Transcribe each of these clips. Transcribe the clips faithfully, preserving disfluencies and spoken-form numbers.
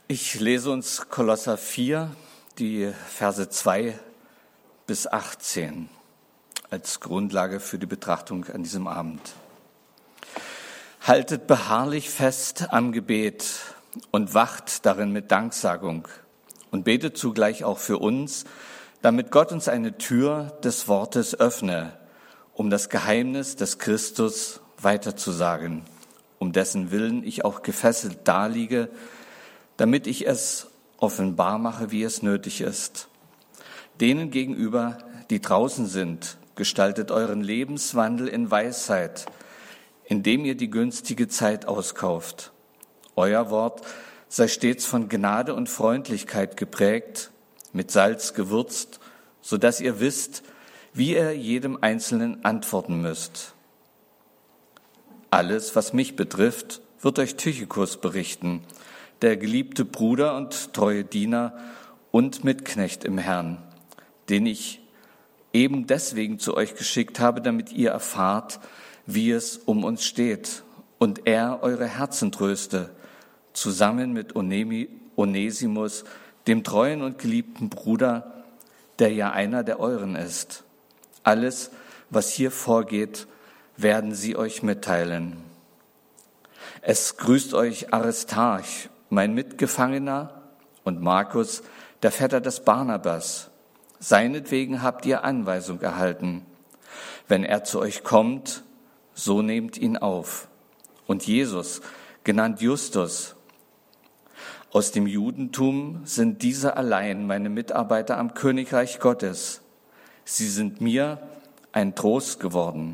Ich lese uns Kolosser vier, die Verse zwei bis achtzehn, als Grundlage für die Betrachtung an diesem Abend. Haltet beharrlich fest am Gebet und wacht darin mit Danksagung und betet zugleich auch für uns, damit Gott uns eine Tür des Wortes öffne, um das Geheimnis des Christus weiterzusagen, um dessen Willen ich auch gefesselt daliege, damit ich es offenbar mache, wie es nötig ist. Denen gegenüber, die draußen sind, gestaltet euren Lebenswandel in Weisheit, indem ihr die günstige Zeit auskauft. Euer Wort sei stets von Gnade und Freundlichkeit geprägt, mit Salz gewürzt, so dass ihr wisst, wie ihr jedem Einzelnen antworten müsst. Alles, was mich betrifft, wird euch Tychikus berichten, der geliebte Bruder und treue Diener und Mitknecht im Herrn, den ich eben deswegen zu euch geschickt habe, damit ihr erfahrt, wie es um uns steht und er eure Herzen tröste, zusammen mit Onesimus, dem treuen und geliebten Bruder, der ja einer der euren ist. Alles, was hier vorgeht, werden sie euch mitteilen. Es grüßt euch Aristarch, mein Mitgefangener, und Markus, der Vetter des Barnabas. Seinetwegen habt ihr Anweisung erhalten. Wenn er zu euch kommt, so nehmt ihn auf. Und Jesus, genannt Justus. Aus dem Judentum sind diese allein meine Mitarbeiter am Königreich Gottes. Sie sind mir ein Trost geworden.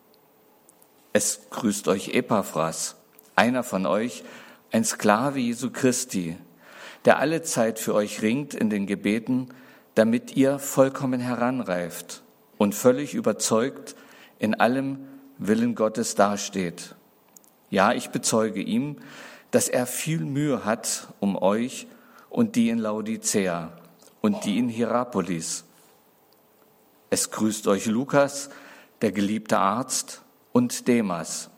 Es grüßt euch Epaphras, einer von euch, ein Sklave Jesu Christi, der alle Zeit für euch ringt in den Gebeten, damit ihr vollkommen heranreift und völlig überzeugt in allem Willen Gottes dasteht. Ja, ich bezeuge ihm, dass er viel Mühe hat um euch und die in Laodicea und die in Hierapolis. Es grüßt euch Lukas, der geliebte Arzt, und Demas.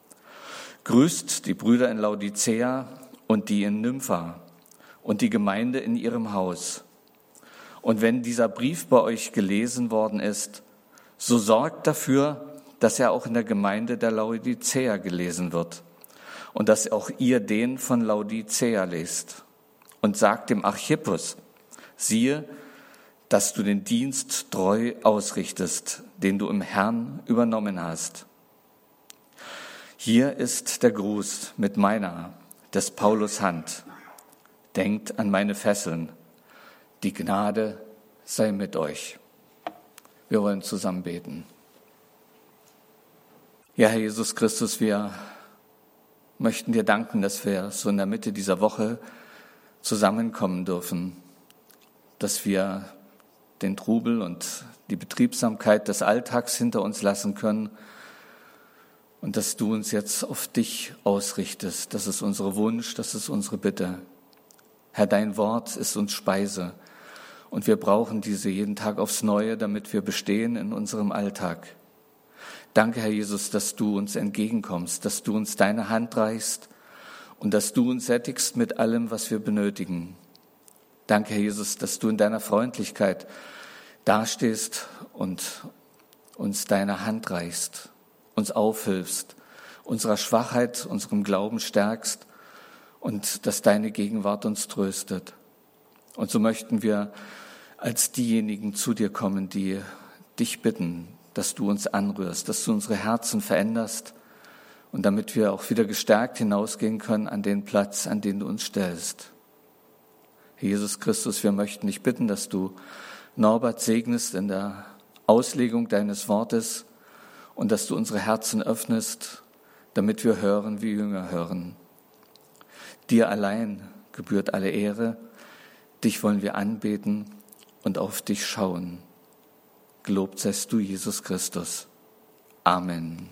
Grüßt die Brüder in Laodicea und die in Nympha und die Gemeinde in ihrem Haus. Und wenn dieser Brief bei euch gelesen worden ist, so sorgt dafür, dass er auch in der Gemeinde der Laodicea gelesen wird und dass auch ihr den von Laodicea lest. Und sagt dem Archippus, siehe, dass du den Dienst treu ausrichtest, den du im Herrn übernommen hast. Hier ist der Gruß mit meiner, des Paulus Hand. Denkt an meine Fesseln. Die Gnade sei mit euch. Wir wollen zusammen beten. Ja, Herr Jesus Christus, wir möchten dir danken, dass wir so in der Mitte dieser Woche zusammenkommen dürfen, dass wir den Trubel und die Betriebsamkeit des Alltags hinter uns lassen können und dass du uns jetzt auf dich ausrichtest. Das ist unser Wunsch, das ist unsere Bitte. Herr, dein Wort ist uns Speise und wir brauchen diese jeden Tag aufs Neue, damit wir bestehen in unserem Alltag. Danke, Herr Jesus, dass du uns entgegenkommst, dass du uns deine Hand reichst und dass du uns sättigst mit allem, was wir benötigen. Danke, Herr Jesus, dass du in deiner Freundlichkeit dastehst und uns deine Hand reichst, uns aufhilfst, unserer Schwachheit, unserem Glauben stärkst und dass deine Gegenwart uns tröstet. Und so möchten wir als diejenigen zu dir kommen, die dich bitten, dass du uns anrührst, dass du unsere Herzen veränderst und damit wir auch wieder gestärkt hinausgehen können an den Platz, an den du uns stellst. Herr Jesus Christus, wir möchten dich bitten, dass du Norbert segnest in der Auslegung deines Wortes und dass du unsere Herzen öffnest, damit wir hören, wie Jünger hören. Dir allein gebührt alle Ehre, dich wollen wir anbeten und auf dich schauen. Gelobt seist du, Jesus Christus. Amen.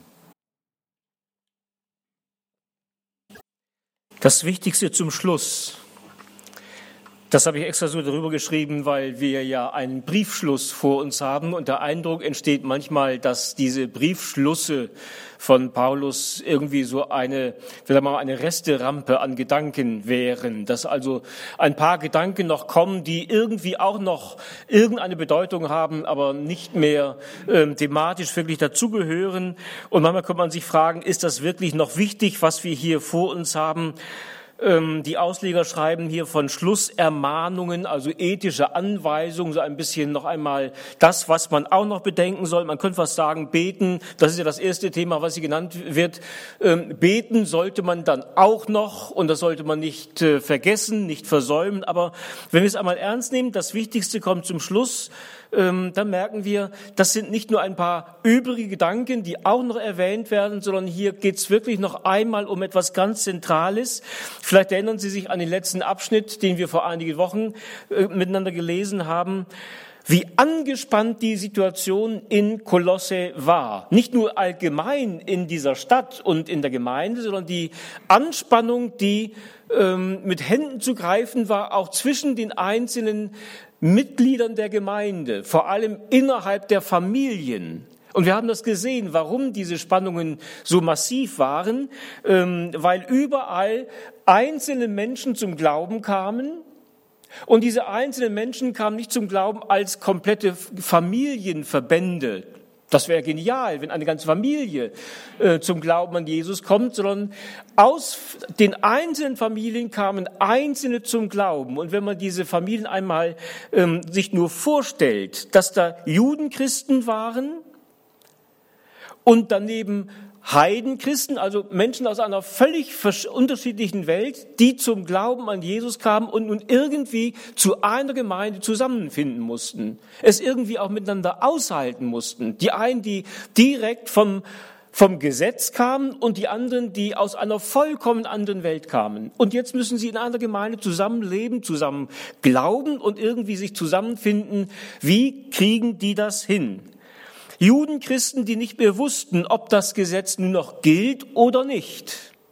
Das Wichtigste zum Schluss. Das habe ich extra so darüber geschrieben, weil wir ja einen Briefschluss vor uns haben und der Eindruck entsteht manchmal, dass diese Briefschlüsse von Paulus irgendwie so eine, vielleicht mal eine Resterampe an Gedanken wären, dass also ein paar Gedanken noch kommen, die irgendwie auch noch irgendeine Bedeutung haben, aber nicht mehr ähm, thematisch wirklich dazugehören. Und manchmal kann man sich fragen, ist das wirklich noch wichtig, was wir hier vor uns haben? Die Ausleger schreiben hier von Schlussermahnungen, also ethische Anweisungen, so ein bisschen noch einmal das, was man auch noch bedenken soll. Man könnte fast sagen, beten, das ist ja das erste Thema, was hier genannt wird. Beten sollte man dann auch noch und das sollte man nicht vergessen, nicht versäumen. Aber wenn wir es einmal ernst nehmen, das Wichtigste kommt zum Schluss, dann merken wir, das sind nicht nur ein paar übrige Gedanken, die auch noch erwähnt werden, sondern hier geht es wirklich noch einmal um etwas ganz Zentrales. Vielleicht erinnern Sie sich an den letzten Abschnitt, den wir vor einigen Wochen äh, miteinander gelesen haben, wie angespannt die Situation in Kolosse war. Nicht nur allgemein in dieser Stadt und in der Gemeinde, sondern die Anspannung, die ähm, mit Händen zu greifen war, auch zwischen den einzelnen Mitgliedern der Gemeinde, vor allem innerhalb der Familien. Und wir haben das gesehen, warum diese Spannungen so massiv waren, ähm, weil überall einzelne Menschen zum Glauben kamen. Und diese einzelnen Menschen kamen nicht zum Glauben als komplette Familienverbände. Das wäre genial, wenn eine ganze Familie äh, zum Glauben an Jesus kommt, sondern aus den einzelnen Familien kamen Einzelne zum Glauben. Und wenn man diese Familien einmal ähm, sich nur vorstellt, dass da Judenchristen waren und daneben Heidenchristen, also Menschen aus einer völlig unterschiedlichen Welt, die zum Glauben an Jesus kamen und nun irgendwie zu einer Gemeinde zusammenfinden mussten, es irgendwie auch miteinander aushalten mussten. Die einen, die direkt vom, vom Gesetz kamen und die anderen, die aus einer vollkommen anderen Welt kamen. Und jetzt müssen sie in einer Gemeinde zusammenleben, zusammen glauben und irgendwie sich zusammenfinden. Wie kriegen die das hin? Judenchristen, die nicht mehr wussten, ob das Gesetz nun noch gilt oder nicht.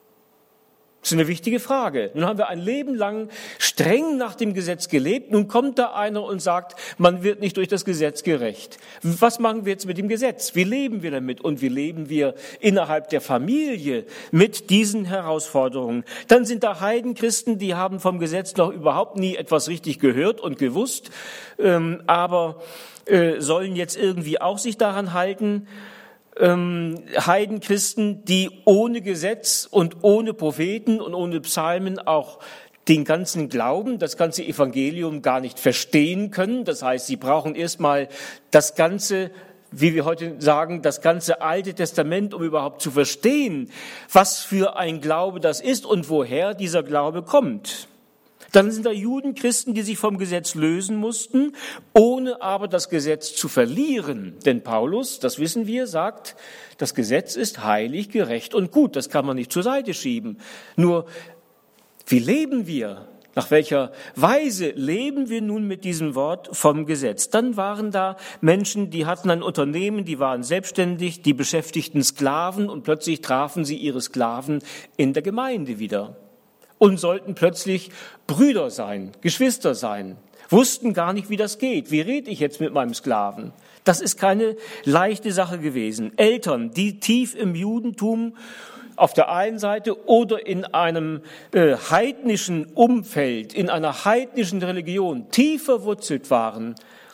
Das ist eine wichtige Frage. Nun haben wir ein Leben lang streng nach dem Gesetz gelebt. Nun kommt da einer und sagt, man wird nicht durch das Gesetz gerecht. Was machen wir jetzt mit dem Gesetz? Wie leben wir damit? Und wie leben wir innerhalb der Familie mit diesen Herausforderungen? Dann sind da Heidenchristen, die haben vom Gesetz noch überhaupt nie etwas richtig gehört und gewusst, ähm, aber äh, sollen jetzt irgendwie auch sich daran halten. Ähm, Heidenchristen, die ohne Gesetz und ohne Propheten und ohne Psalmen auch den ganzen Glauben, das ganze Evangelium gar nicht verstehen können. Das heißt, sie brauchen erstmal das ganze, wie wir heute sagen, das ganze Alte Testament, um überhaupt zu verstehen, was für ein Glaube das ist und woher dieser Glaube kommt. Dann sind da Judenchristen, die sich vom Gesetz lösen mussten, ohne aber das Gesetz zu verlieren. Denn Paulus, das wissen wir, sagt, das Gesetz ist heilig, gerecht und gut. Das kann man nicht zur Seite schieben. Nur, wie leben wir? Nach welcher Weise leben wir nun mit diesem Wort vom Gesetz? Dann waren da Menschen, die hatten ein Unternehmen, die waren selbstständig, die beschäftigten Sklaven und plötzlich trafen sie ihre Sklaven in der Gemeinde wieder. Und sollten plötzlich Brüder sein, Geschwister sein, wussten gar nicht, wie das geht. Wie rede ich jetzt mit meinem Sklaven? Das ist keine leichte Sache gewesen. Eltern, die tief im Judentum auf der einen Seite oder in einem äh, heidnischen Umfeld, in einer heidnischen Religion tief verwurzelt waren,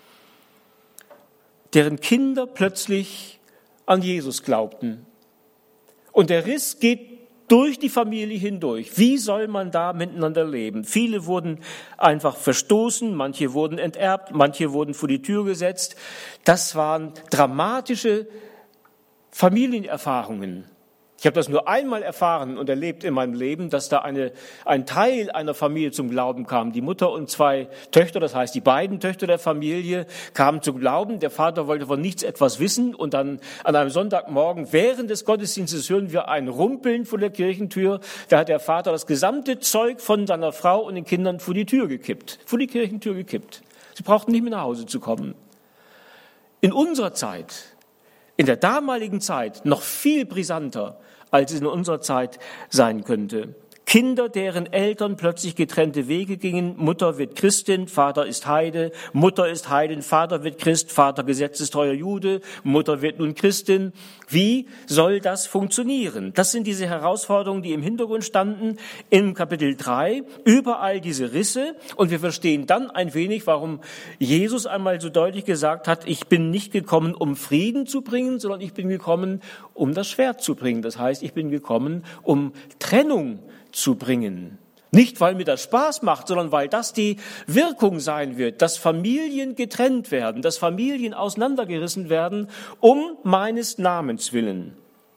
deren Kinder plötzlich an Jesus glaubten. Und der Riss geht durch die Familie hindurch. Wie soll man da miteinander leben? Viele wurden einfach verstoßen, manche wurden enterbt, manche wurden vor die Tür gesetzt. Das waren dramatische Familienerfahrungen. Ich habe das nur einmal erfahren und erlebt in meinem Leben, dass da eine, ein Teil einer Familie zum Glauben kam. Die Mutter und zwei Töchter, das heißt die beiden Töchter der Familie, kamen zum Glauben. Der Vater wollte von nichts etwas wissen und dann an einem Sonntagmorgen während des Gottesdienstes hören wir ein Rumpeln vor der Kirchentür. Da hat der Vater das gesamte Zeug von seiner Frau und den Kindern vor die Tür gekippt, vor die Kirchentür gekippt. Sie brauchten nicht mehr nach Hause zu kommen. In unserer Zeit, in der damaligen Zeit noch viel brisanter, als es in unserer Zeit sein könnte. Kinder, deren Eltern plötzlich getrennte Wege gingen. Mutter wird Christin, Vater ist Heide. Mutter ist Heidin, Vater wird Christ, Vater gesetzestreuer Jude. Mutter wird nun Christin. Wie soll das funktionieren? Das sind diese Herausforderungen, die im Hintergrund standen im Kapitel drei. Überall diese Risse. Und wir verstehen dann ein wenig, warum Jesus einmal so deutlich gesagt hat, ich bin nicht gekommen, um Frieden zu bringen, sondern ich bin gekommen, um das Schwert zu bringen. Das heißt, ich bin gekommen, um Trennung zu bringen. Nicht, weil mir das Spaß macht, sondern weil das die Wirkung sein wird, dass Familien getrennt werden, dass Familien auseinandergerissen werden, um meines Namens willen.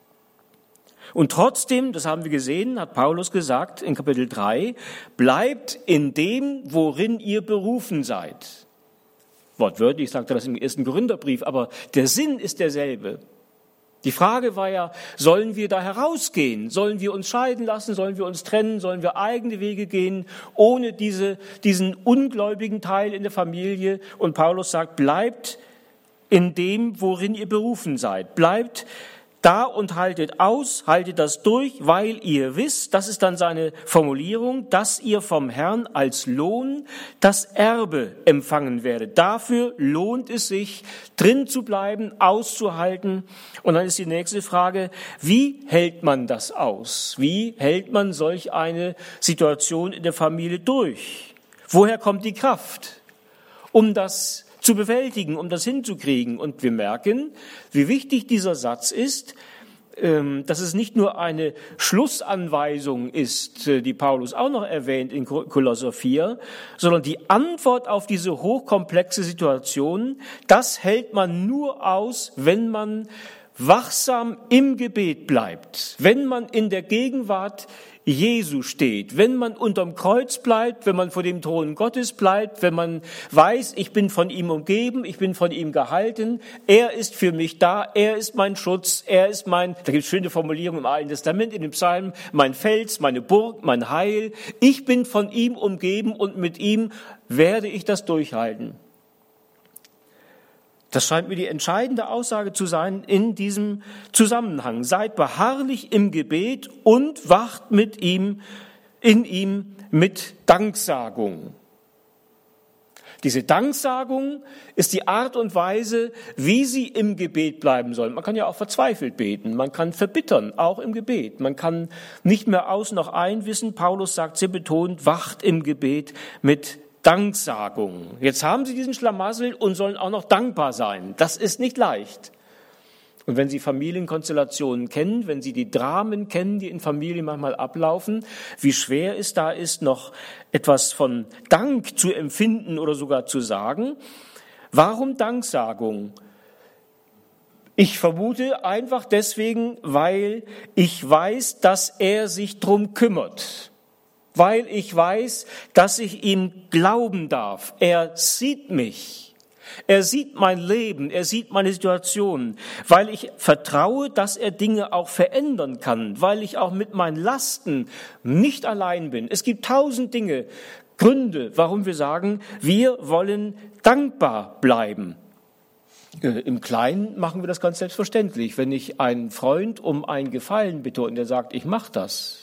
Und trotzdem, das haben wir gesehen, hat Paulus gesagt in Kapitel drei, bleibt in dem, worin ihr berufen seid. Wortwörtlich sagt er das im ersten Korintherbrief, aber der Sinn ist derselbe. Die Frage war ja, sollen wir da herausgehen? Sollen wir uns scheiden lassen? Sollen wir uns trennen? Sollen wir eigene Wege gehen, ohne diese, diesen ungläubigen Teil in der Familie? Und Paulus sagt, bleibt in dem, worin ihr berufen seid. Bleibt da und haltet aus, haltet das durch, weil ihr wisst, das ist dann seine Formulierung, dass ihr vom Herrn als Lohn das Erbe empfangen werdet. Dafür lohnt es sich, drin zu bleiben, auszuhalten. Und dann ist die nächste Frage, wie hält man das aus? Wie hält man solch eine Situation in der Familie durch? Woher kommt die Kraft, um das zu bewältigen, um das hinzukriegen? Und wir merken, wie wichtig dieser Satz ist, dass es nicht nur eine Schlussanweisung ist, die Paulus auch noch erwähnt in Kolosser vier, sondern die Antwort auf diese hochkomplexe Situation, das hält man nur aus, wenn man wachsam im Gebet bleibt, wenn man in der Gegenwart Jesu steht, wenn man unterm Kreuz bleibt, wenn man vor dem Thron Gottes bleibt, wenn man weiß, ich bin von ihm umgeben, ich bin von ihm gehalten, er ist für mich da, er ist mein Schutz, er ist mein, da gibt es schöne Formulierungen im Alten Testament, in dem Psalm, mein Fels, meine Burg, mein Heil, ich bin von ihm umgeben und mit ihm werde ich das durchhalten. Das scheint mir die entscheidende Aussage zu sein in diesem Zusammenhang. Seid beharrlich im Gebet und wacht mit ihm, in ihm mit Danksagung. Diese Danksagung ist die Art und Weise, wie sie im Gebet bleiben sollen. Man kann ja auch verzweifelt beten, man kann verbittern, auch im Gebet. Man kann nicht mehr aus noch ein wissen. Paulus sagt sehr betont, wacht im Gebet mit Danksagung. Jetzt haben sie diesen Schlamassel und sollen auch noch dankbar sein. Das ist nicht leicht. Und wenn Sie Familienkonstellationen kennen, wenn Sie die Dramen kennen, die in Familien manchmal ablaufen, wie schwer es da ist, noch etwas von Dank zu empfinden oder sogar zu sagen. Warum Danksagung? Ich vermute einfach deswegen, weil ich weiß, dass er sich drum kümmert. Weil ich weiß, dass ich ihm glauben darf. Er sieht mich. Er sieht mein Leben. Er sieht meine Situation. Weil ich vertraue, dass er Dinge auch verändern kann. Weil ich auch mit meinen Lasten nicht allein bin. Es gibt tausend Dinge, Gründe, warum wir sagen, wir wollen dankbar bleiben. Im Kleinen machen wir das ganz selbstverständlich. Wenn ich einen Freund um einen Gefallen bitte und er sagt, ich mache das,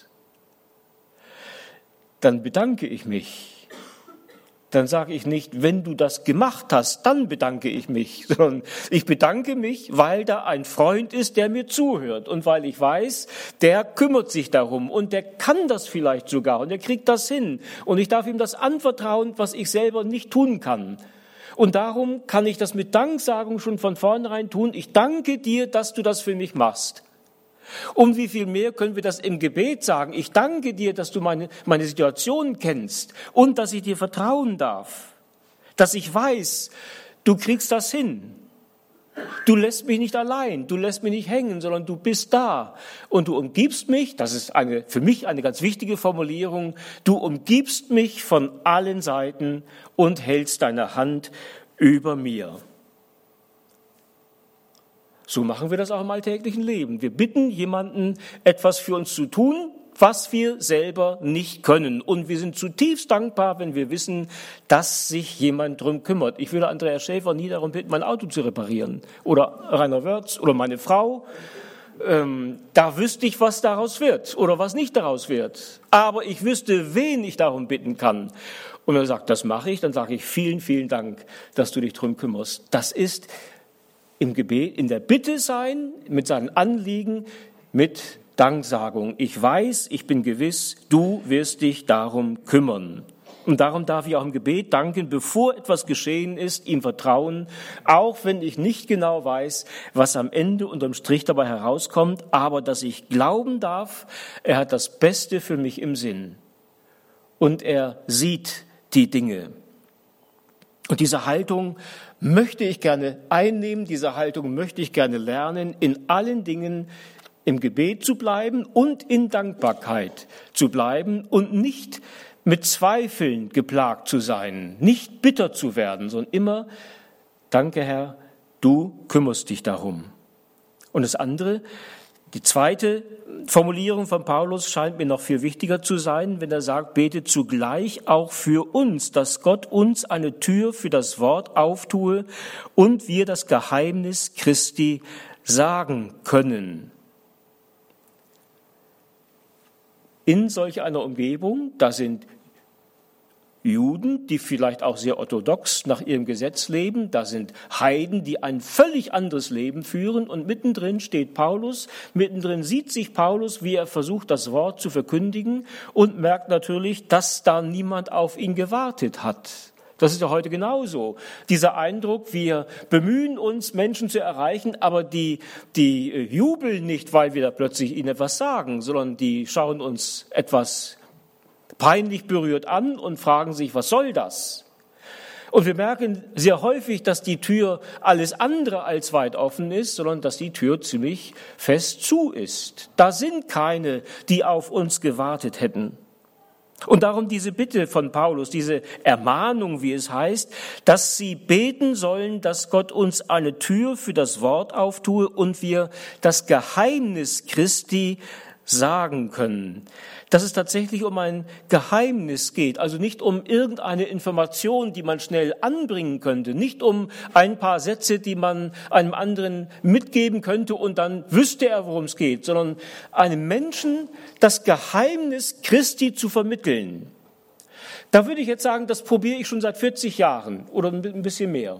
dann bedanke ich mich. Dann sage ich nicht, wenn du das gemacht hast, dann bedanke ich mich, sondern ich bedanke mich, weil da ein Freund ist, der mir zuhört und weil ich weiß, der kümmert sich darum und der kann das vielleicht sogar und der kriegt das hin und ich darf ihm das anvertrauen, was ich selber nicht tun kann. Und darum kann ich das mit Danksagung schon von vornherein tun. Ich danke dir, dass du das für mich machst. Um wie viel mehr können wir das im Gebet sagen? Ich danke dir, dass du meine, meine Situation kennst und dass ich dir vertrauen darf. Dass ich weiß, du kriegst das hin. Du lässt mich nicht allein, du lässt mich nicht hängen, sondern du bist da. Und du umgibst mich, das ist eine, für mich eine ganz wichtige Formulierung, du umgibst mich von allen Seiten und hältst deine Hand über mir. So machen wir das auch im alltäglichen Leben. Wir bitten jemanden, etwas für uns zu tun, was wir selber nicht können. Und wir sind zutiefst dankbar, wenn wir wissen, dass sich jemand drum kümmert. Ich würde Andreas Schäfer nie darum bitten, mein Auto zu reparieren. Oder Rainer Wörz oder meine Frau. ähm, da wüsste ich, was daraus wird oder was nicht daraus wird. Aber ich wüsste, wen ich darum bitten kann. Und er sagt, das mache ich. Dann sage ich, vielen, vielen Dank, dass du dich darum kümmerst. Das ist im Gebet, in der Bitte sein, mit seinen Anliegen, mit Danksagung. Ich weiß, ich bin gewiss, du wirst dich darum kümmern. Und darum darf ich auch im Gebet danken, bevor etwas geschehen ist, ihm vertrauen, auch wenn ich nicht genau weiß, was am Ende unterm Strich dabei herauskommt, aber dass ich glauben darf, er hat das Beste für mich im Sinn. Und er sieht die Dinge. Und diese Haltung möchte ich gerne einnehmen, diese Haltung möchte ich gerne lernen, in allen Dingen im Gebet zu bleiben und in Dankbarkeit zu bleiben und nicht mit Zweifeln geplagt zu sein, nicht bitter zu werden, sondern immer, danke Herr, du kümmerst dich darum. Und das andere, die zweite Formulierung von Paulus scheint mir noch viel wichtiger zu sein, wenn er sagt, bete zugleich auch für uns, dass Gott uns eine Tür für das Wort auftue und wir das Geheimnis Christi sagen können. In solch einer Umgebung, da sind Juden, die vielleicht auch sehr orthodox nach ihrem Gesetz leben, da sind Heiden, die ein völlig anderes Leben führen und mittendrin steht Paulus, mittendrin sieht sich Paulus, wie er versucht, das Wort zu verkündigen und merkt natürlich, dass da niemand auf ihn gewartet hat. Das ist ja heute genauso. Dieser Eindruck, wir bemühen uns, Menschen zu erreichen, aber die, die jubeln nicht, weil wir da plötzlich ihnen etwas sagen, sondern die schauen uns etwas peinlich berührt an und fragen sich, was soll das? Und wir merken sehr häufig, dass die Tür alles andere als weit offen ist, sondern dass die Tür ziemlich fest zu ist. Da sind keine, die auf uns gewartet hätten. Und darum diese Bitte von Paulus, diese Ermahnung, wie es heißt, dass sie beten sollen, dass Gott uns eine Tür für das Wort auftue und wir das Geheimnis Christi sagen können. Dass es tatsächlich um ein Geheimnis geht, also nicht um irgendeine Information, die man schnell anbringen könnte, nicht um ein paar Sätze, die man einem anderen mitgeben könnte und dann wüsste er, worum es geht, sondern einem Menschen das Geheimnis Christi zu vermitteln. Da würde ich jetzt sagen, das probiere ich schon seit vierzig Jahren oder ein bisschen mehr.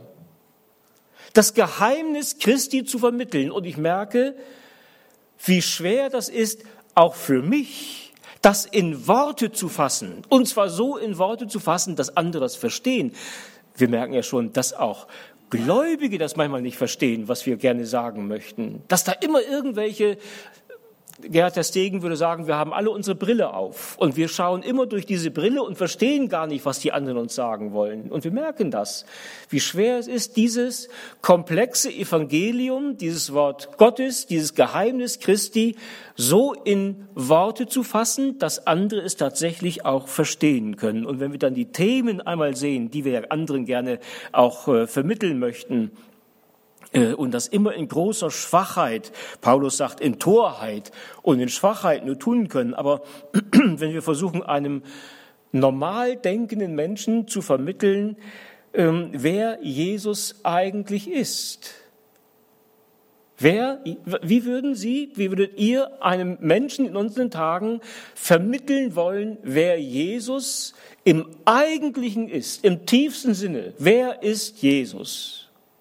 Das Geheimnis Christi zu vermitteln und ich merke, wie schwer das ist, auch für mich, das in Worte zu fassen. Und zwar so in Worte zu fassen, dass andere das verstehen. Wir merken ja schon, dass auch Gläubige das manchmal nicht verstehen, was wir gerne sagen möchten. Dass da immer irgendwelche, Gerhard ter Stegen würde sagen, wir haben alle unsere Brille auf und wir schauen immer durch diese Brille und verstehen gar nicht, was die anderen uns sagen wollen. Und wir merken das, wie schwer es ist, dieses komplexe Evangelium, dieses Wort Gottes, dieses Geheimnis Christi so in Worte zu fassen, dass andere es tatsächlich auch verstehen können. Und wenn wir dann die Themen einmal sehen, die wir ja anderen gerne auch äh, vermitteln möchten, und das immer in großer Schwachheit, Paulus sagt in Torheit und in Schwachheit nur tun können. Aber wenn wir versuchen, einem normal denkenden Menschen zu vermitteln, wer Jesus eigentlich ist. Wer, wie würden Sie, wie würdet ihr einem Menschen in unseren Tagen vermitteln wollen, wer Jesus im Eigentlichen ist, im tiefsten Sinne? Wer ist Jesus?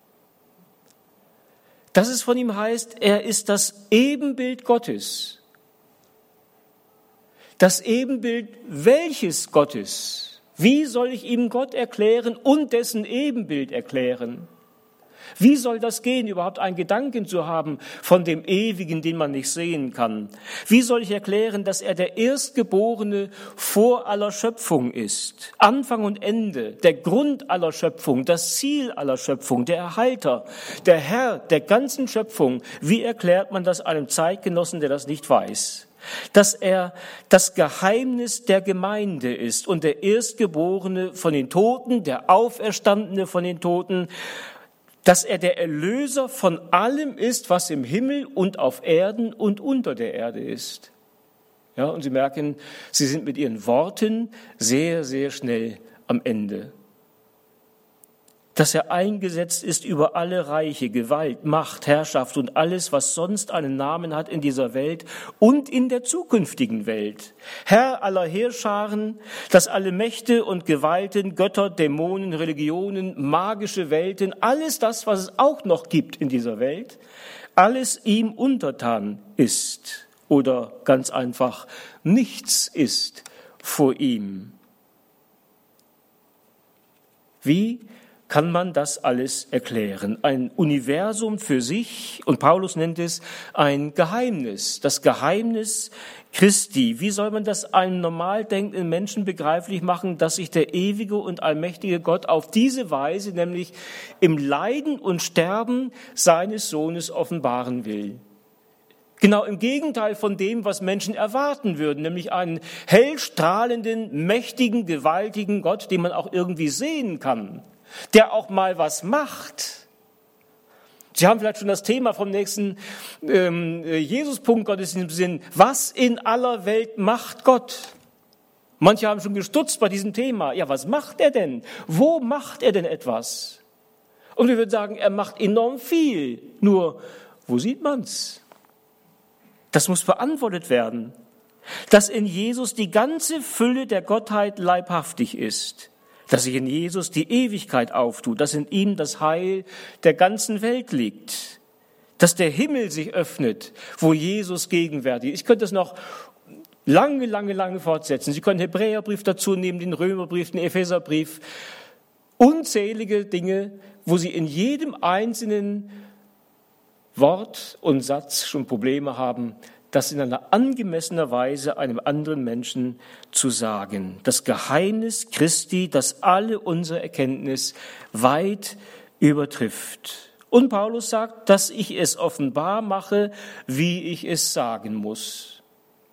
Dass es von ihm heißt, er ist das Ebenbild Gottes. Das Ebenbild welches Gottes? Wie soll ich ihm Gott erklären und dessen Ebenbild erklären? Wie soll das gehen, überhaupt einen Gedanken zu haben von dem Ewigen, den man nicht sehen kann? Wie soll ich erklären, dass er der Erstgeborene vor aller Schöpfung ist? Anfang und Ende, der Grund aller Schöpfung, das Ziel aller Schöpfung, der Erhalter, der Herr der ganzen Schöpfung. Wie erklärt man das einem Zeitgenossen, der das nicht weiß? Dass er das Geheimnis der Gemeinde ist und der Erstgeborene von den Toten, der Auferstandene von den Toten, dass er der Erlöser von allem ist, was im Himmel und auf Erden und unter der Erde ist. Ja, und Sie merken, Sie sind mit Ihren Worten sehr, sehr schnell am Ende. dass er eingesetzt ist über alle Reiche, Gewalt, Macht, Herrschaft und alles, was sonst einen Namen hat in dieser Welt und in der zukünftigen Welt. Herr aller Heerscharen, dass alle Mächte und Gewalten, Götter, Dämonen, Religionen, magische Welten, alles das, was es auch noch gibt in dieser Welt, alles ihm untertan ist oder ganz einfach nichts ist vor ihm. Wie kann man das alles erklären? Ein Universum für sich, und Paulus nennt es ein Geheimnis, das Geheimnis Christi. Wie soll man das einem normal denkenden Menschen begreiflich machen, dass sich der ewige und allmächtige Gott auf diese Weise, nämlich im Leiden und Sterben seines Sohnes offenbaren will? Genau im Gegenteil von dem, was Menschen erwarten würden, nämlich einen hellstrahlenden, mächtigen, gewaltigen Gott, den man auch irgendwie sehen kann, der auch mal was macht. Sie haben vielleicht schon das Thema vom nächsten ähm, Jesus-Punkt Gottes im Sinn. Was in aller Welt macht Gott? Manche haben schon gestutzt bei diesem Thema. Ja, was macht er denn? Wo macht er denn etwas? Und wir würden sagen, er macht enorm viel. Nur, wo sieht man's? Das muss beantwortet werden. Dass in Jesus die ganze Fülle der Gottheit leibhaftig ist. Dass sich in Jesus die Ewigkeit auftut, dass in ihm das Heil der ganzen Welt liegt, dass der Himmel sich öffnet, wo Jesus gegenwärtig ist. Ich könnte das noch lange, lange, lange fortsetzen. Sie können den Hebräerbrief dazu nehmen, den Römerbrief, den Epheserbrief. Unzählige Dinge, wo Sie in jedem einzelnen Wort und Satz schon Probleme haben, das in einer angemessener Weise einem anderen Menschen zu sagen. Das Geheimnis Christi, das alle unsere Erkenntnis weit übertrifft. Und Paulus sagt, dass ich es offenbar mache, wie ich es sagen muss.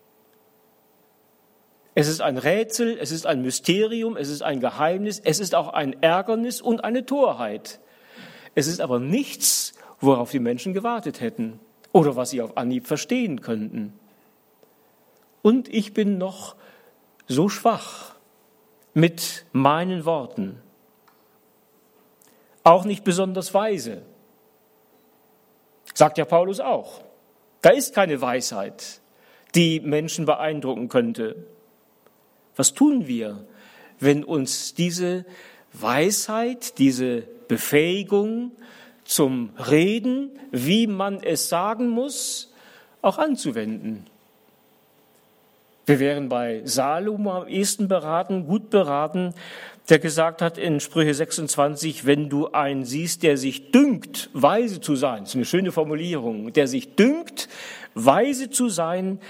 Es ist ein Rätsel, es ist ein Mysterium, es ist ein Geheimnis, es ist auch ein Ärgernis und eine Torheit. Es ist aber nichts, worauf die Menschen gewartet hätten. Oder was sie auf Anhieb verstehen könnten. Und ich bin noch so schwach mit meinen Worten. Auch nicht besonders weise. Sagt ja Paulus auch. Da ist keine Weisheit, die Menschen beeindrucken könnte. Was tun wir, wenn uns diese Weisheit, diese Befähigung zum Reden, wie man es sagen muss, auch anzuwenden? Wir wären bei Salomo am ehesten beraten, gut beraten, der gesagt hat in Sprüche sechsundzwanzig, wenn du einen siehst, der sich dünkt, weise zu sein, das ist eine schöne Formulierung, der sich dünkt, weise zu sein,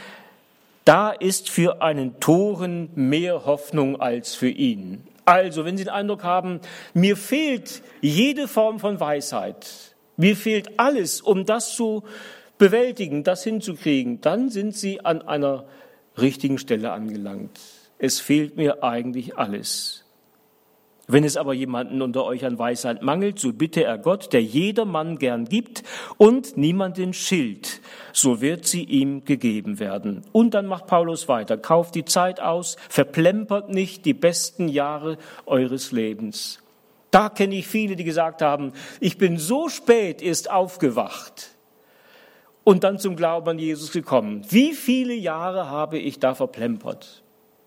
da ist für einen Toren mehr Hoffnung als für ihn. Also, wenn Sie den Eindruck haben, mir fehlt jede Form von Weisheit, mir fehlt alles, um das zu bewältigen, das hinzukriegen, dann sind Sie an einer richtigen Stelle angelangt. Es fehlt mir eigentlich alles. Wenn es aber jemanden unter euch an Weisheit mangelt, so bitte er Gott, der jedermann gern gibt und niemanden schilt, so wird sie ihm gegeben werden. Und dann macht Paulus weiter, kauft die Zeit aus, verplempert nicht die besten Jahre eures Lebens. Da kenne ich viele, die gesagt haben, ich bin so spät erst aufgewacht und dann zum Glauben an Jesus gekommen. Wie viele Jahre habe ich da verplempert?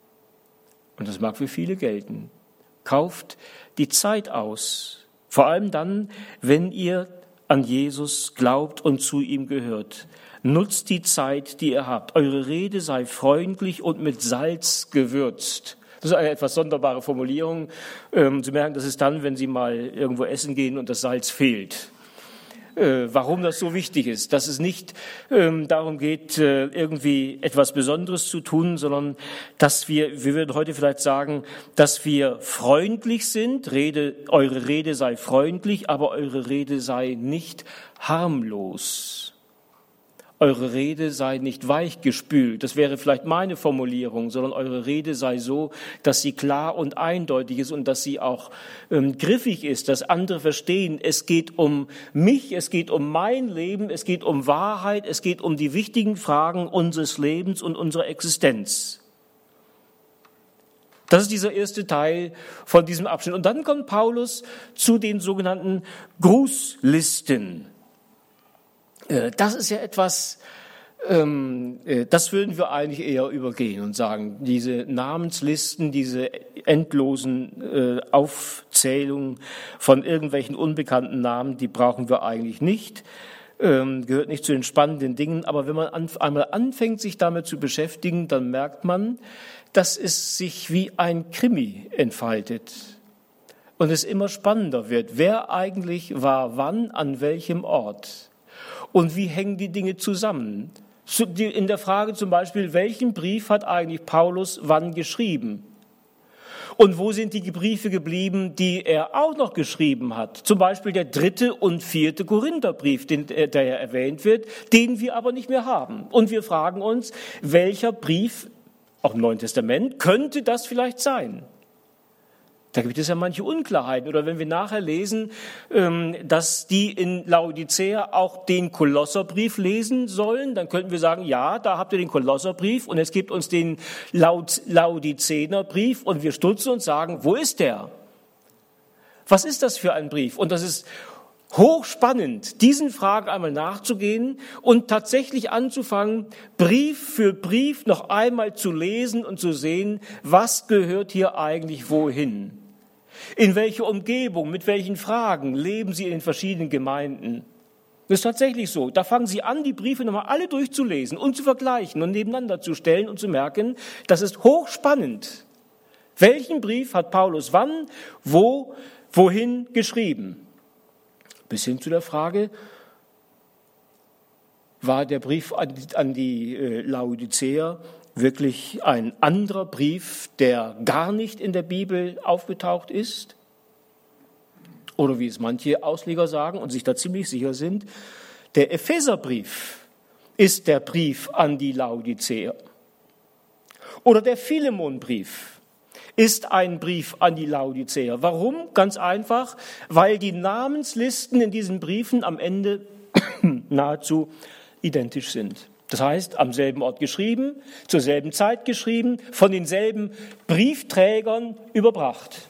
Und das mag für viele gelten. Kauft die Zeit aus, vor allem dann, wenn ihr an Jesus glaubt und zu ihm gehört. Nutzt die Zeit, die ihr habt. Eure Rede sei freundlich und mit Salz gewürzt. Das ist eine etwas sonderbare Formulierung. Sie merken, das ist dann, wenn Sie mal irgendwo essen gehen und das Salz fehlt. Warum das so wichtig ist, dass es nicht ähm, darum geht, äh, irgendwie etwas Besonderes zu tun, sondern dass wir, wir würden heute vielleicht sagen, dass wir freundlich sind, Rede, eure Rede sei freundlich, aber eure Rede sei nicht harmlos. Eure Rede sei nicht weichgespült, das wäre vielleicht meine Formulierung, sondern eure Rede sei so, dass sie klar und eindeutig ist und dass sie auch ähm, griffig ist, dass andere verstehen, es geht um mich, es geht um mein Leben, es geht um Wahrheit, es geht um die wichtigen Fragen unseres Lebens und unserer Existenz. Das ist dieser erste Teil von diesem Abschnitt. Und dann kommt Paulus zu den sogenannten Grußlisten. Das ist ja etwas, das würden wir eigentlich eher übergehen und sagen, diese Namenslisten, diese endlosen Aufzählungen von irgendwelchen unbekannten Namen, die brauchen wir eigentlich nicht. Gehört nicht zu den spannenden Dingen. Aber wenn man einmal anfängt, sich damit zu beschäftigen, dann merkt man, dass es sich wie ein Krimi entfaltet und es immer spannender wird. Wer eigentlich war wann, an welchem Ort und wie hängen die Dinge zusammen? In der Frage zum Beispiel, welchen Brief hat eigentlich Paulus wann geschrieben? Und wo sind die Briefe geblieben, die er auch noch geschrieben hat? Zum Beispiel der dritte und vierte Korintherbrief, den, der erwähnt wird, den wir aber nicht mehr haben. Und wir fragen uns, welcher Brief, auch im Neuen Testament, könnte das vielleicht sein? Da gibt es ja manche Unklarheiten. Oder wenn wir nachher lesen, dass die in Laodicea auch den Kolosserbrief lesen sollen, dann könnten wir sagen, ja, da habt ihr den Kolosserbrief und es gibt uns den Laodicenerbrief und wir stutzen und sagen, wo ist der? Was ist das für ein Brief? Und das ist hochspannend, diesen Fragen einmal nachzugehen und tatsächlich anzufangen, Brief für Brief noch einmal zu lesen und zu sehen, was gehört hier eigentlich wohin? In welche Umgebung, mit welchen Fragen leben Sie in den verschiedenen Gemeinden? Das ist tatsächlich so. Da fangen Sie an, die Briefe nochmal alle durchzulesen und zu vergleichen und nebeneinander zu stellen und zu merken, das ist hochspannend. Welchen Brief hat Paulus wann, wo, wohin geschrieben? Bis hin zu der Frage, war der Brief an die Laodiceer wirklich ein anderer Brief, der gar nicht in der Bibel aufgetaucht ist? Oder wie es manche Ausleger sagen und sich da ziemlich sicher sind, der Epheserbrief ist der Brief an die Laodiceer. Oder der Philemonbrief ist ein Brief an die Laodiceer. Warum? Ganz einfach, weil die Namenslisten in diesen Briefen am Ende nahezu identisch sind. Das heißt, am selben Ort geschrieben, zur selben Zeit geschrieben, von denselben Briefträgern überbracht.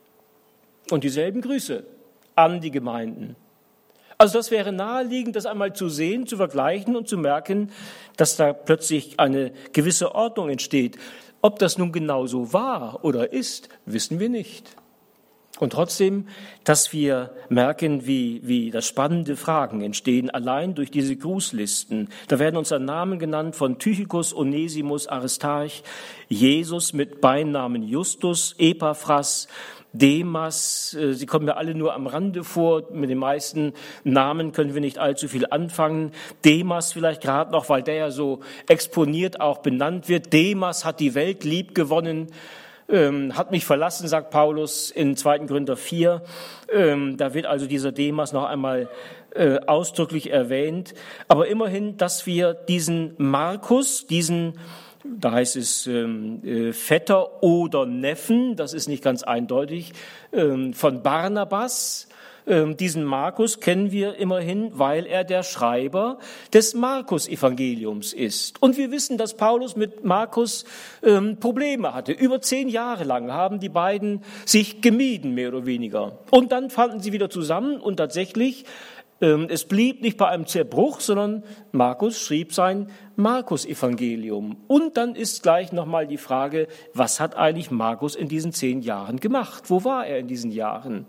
Und dieselben Grüße an die Gemeinden. Also das wäre naheliegend, das einmal zu sehen, zu vergleichen und zu merken, dass da plötzlich eine gewisse Ordnung entsteht. Ob das nun genau so war oder ist, wissen wir nicht. Und trotzdem, dass wir merken, wie, wie das spannende Fragen entstehen, allein durch diese Grußlisten. Da werden uns Namen genannt von Tychicus, Onesimus, Aristarch, Jesus mit Beinamen Justus, Epaphras, Demas. Sie kommen ja alle nur am Rande vor. Mit den meisten Namen können wir nicht allzu viel anfangen. Demas vielleicht gerade noch, weil der ja so exponiert auch benannt wird. Demas hat die Welt lieb gewonnen. Ähm, hat mich verlassen, sagt Paulus in zweiten Korinther vier. Ähm, da wird also dieser Demas noch einmal äh, ausdrücklich erwähnt. Aber immerhin, dass wir diesen Markus, diesen, da heißt es ähm, äh, Vetter oder Neffen, das ist nicht ganz eindeutig, ähm, von Barnabas, diesen Markus kennen wir immerhin, weil er der Schreiber des Markus-Evangeliums ist. Und wir wissen, dass Paulus mit Markus ähm, Probleme hatte. Über zehn Jahre lang haben die beiden sich gemieden, mehr oder weniger. Und dann fanden sie wieder zusammen und tatsächlich, ähm, es blieb nicht bei einem Zerbruch, sondern Markus schrieb sein Markus-Evangelium. Und dann ist gleich nochmal die Frage, was hat eigentlich Markus in diesen zehn Jahren gemacht? Wo war er in diesen Jahren?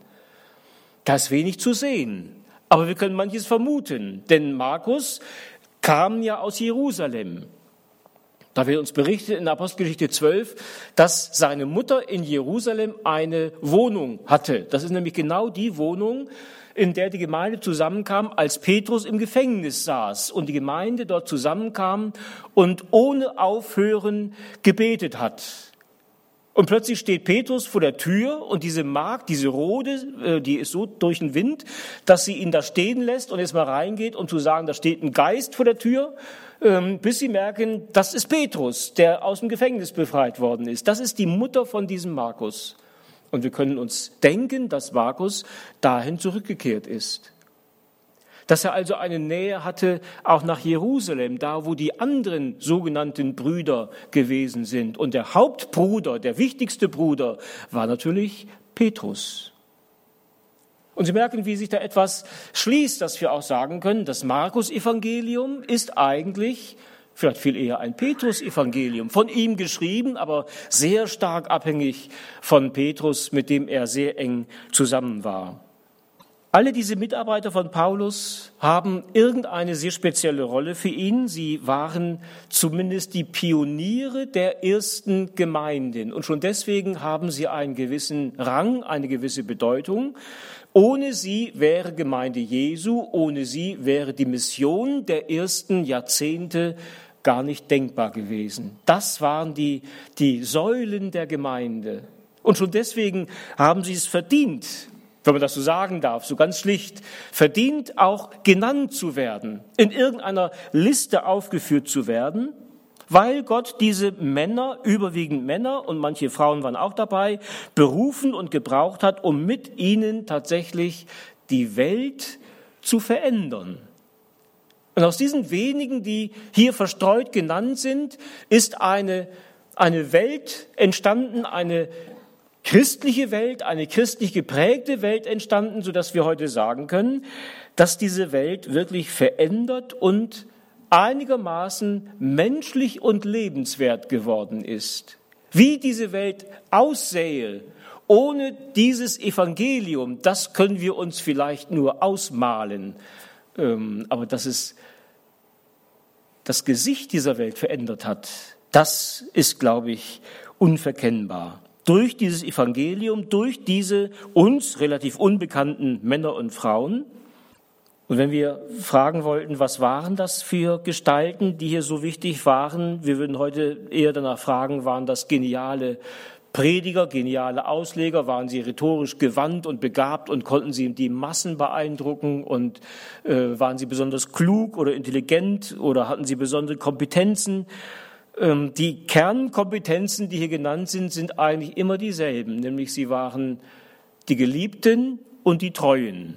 Da ist wenig zu sehen, aber wir können manches vermuten, denn Markus kam ja aus Jerusalem. Da wird uns berichtet in Apostelgeschichte zwölf, dass seine Mutter in Jerusalem eine Wohnung hatte. Das ist nämlich genau die Wohnung, in der die Gemeinde zusammenkam, als Petrus im Gefängnis saß und die Gemeinde dort zusammenkam und ohne Aufhören gebetet hat. Und plötzlich steht Petrus vor der Tür und diese Magd, diese Rode, die ist so durch den Wind, dass sie ihn da stehen lässt und jetzt mal reingeht, um zu sagen, da steht ein Geist vor der Tür, bis sie merken, das ist Petrus, der aus dem Gefängnis befreit worden ist. Das ist die Mutter von diesem Markus. Und wir können uns denken, dass Markus dahin zurückgekehrt ist. dass er also eine Nähe hatte auch nach Jerusalem, da wo die anderen sogenannten Brüder gewesen sind. Und der Hauptbruder, der wichtigste Bruder, war natürlich Petrus. Und Sie merken, wie sich da etwas schließt, dass wir auch sagen können, das Markus-Evangelium ist eigentlich vielleicht viel eher ein Petrus-Evangelium, von ihm geschrieben, aber sehr stark abhängig von Petrus, mit dem er sehr eng zusammen war. Alle diese Mitarbeiter von Paulus haben irgendeine sehr spezielle Rolle für ihn. Sie waren zumindest die Pioniere der ersten Gemeinden. Und schon deswegen haben sie einen gewissen Rang, eine gewisse Bedeutung. Ohne sie wäre Gemeinde Jesu, ohne sie wäre die Mission der ersten Jahrzehnte gar nicht denkbar gewesen. Das waren die, die Säulen der Gemeinde. Und schon deswegen haben sie es verdient, wenn man das so sagen darf, so ganz schlicht, verdient auch genannt zu werden, in irgendeiner Liste aufgeführt zu werden, weil Gott diese Männer, überwiegend Männer und manche Frauen waren auch dabei, berufen und gebraucht hat, um mit ihnen tatsächlich die Welt zu verändern. Und aus diesen wenigen, die hier verstreut genannt sind, ist eine, eine Welt entstanden, eine christliche Welt, eine christlich geprägte Welt entstanden, sodass wir heute sagen können, dass diese Welt wirklich verändert und einigermaßen menschlich und lebenswert geworden ist. Wie diese Welt aussähe, ohne dieses Evangelium, das können wir uns vielleicht nur ausmalen. Aber dass es das Gesicht dieser Welt verändert hat, das ist, glaube ich, unverkennbar. Durch dieses Evangelium, durch diese uns relativ unbekannten Männer und Frauen. Und wenn wir fragen wollten, was waren das für Gestalten, die hier so wichtig waren, wir würden heute eher danach fragen, waren das geniale Prediger, geniale Ausleger, waren sie rhetorisch gewandt und begabt und konnten sie die Massen beeindrucken und äh, waren sie besonders klug oder intelligent oder hatten sie besondere Kompetenzen? Ähm, die Kernkompetenzen, die hier genannt sind, sind eigentlich immer dieselben, nämlich sie waren die Geliebten und die Treuen.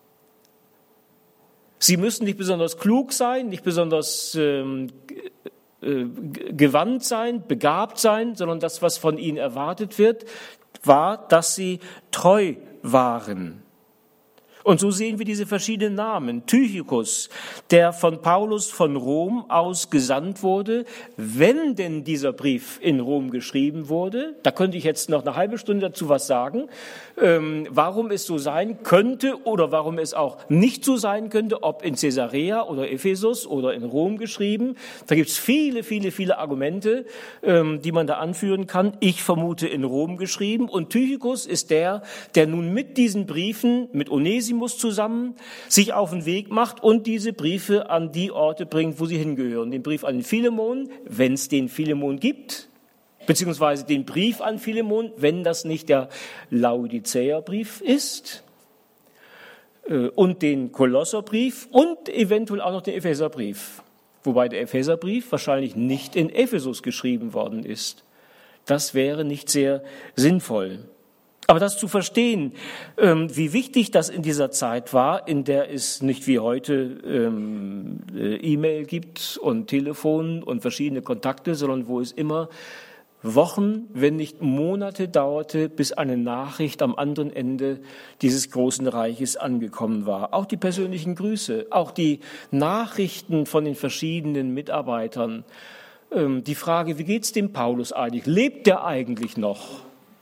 Sie müssen nicht besonders klug sein, nicht besonders ähm, äh, gewandt sein, begabt sein, sondern das, was von ihnen erwartet wird, war, dass sie treu waren. Und so sehen wir diese verschiedenen Namen. Tychicus, der von Paulus von Rom aus gesandt wurde, wenn denn dieser Brief in Rom geschrieben wurde. Da könnte ich jetzt noch eine halbe Stunde dazu was sagen, ähm, warum es so sein könnte oder warum es auch nicht so sein könnte, ob in Caesarea oder Ephesus oder in Rom geschrieben. Da gibt es viele, viele, viele Argumente, ähm, die man da anführen kann. Ich vermute in Rom geschrieben. Und Tychicus ist der, der nun mit diesen Briefen, mit Onesimus zusammen, sich auf den Weg macht und diese Briefe an die Orte bringt, wo sie hingehören. Den Brief an den Philemon, wenn es den Philemon gibt, beziehungsweise den Brief an Philemon, wenn das nicht der Laodicea-Brief ist, und den Kolosserbrief und eventuell auch noch den Epheserbrief, wobei der Epheserbrief wahrscheinlich nicht in Ephesus geschrieben worden ist. Das wäre nicht sehr sinnvoll. Aber das zu verstehen, wie wichtig das in dieser Zeit war, in der es nicht wie heute ähm, E-Mail gibt und Telefon und verschiedene Kontakte, sondern wo es immer Wochen, wenn nicht Monate dauerte, bis eine Nachricht am anderen Ende dieses großen Reiches angekommen war. Auch die persönlichen Grüße, auch die Nachrichten von den verschiedenen Mitarbeitern. Ähm, die Frage, wie geht's dem Paulus eigentlich? Lebt der eigentlich noch?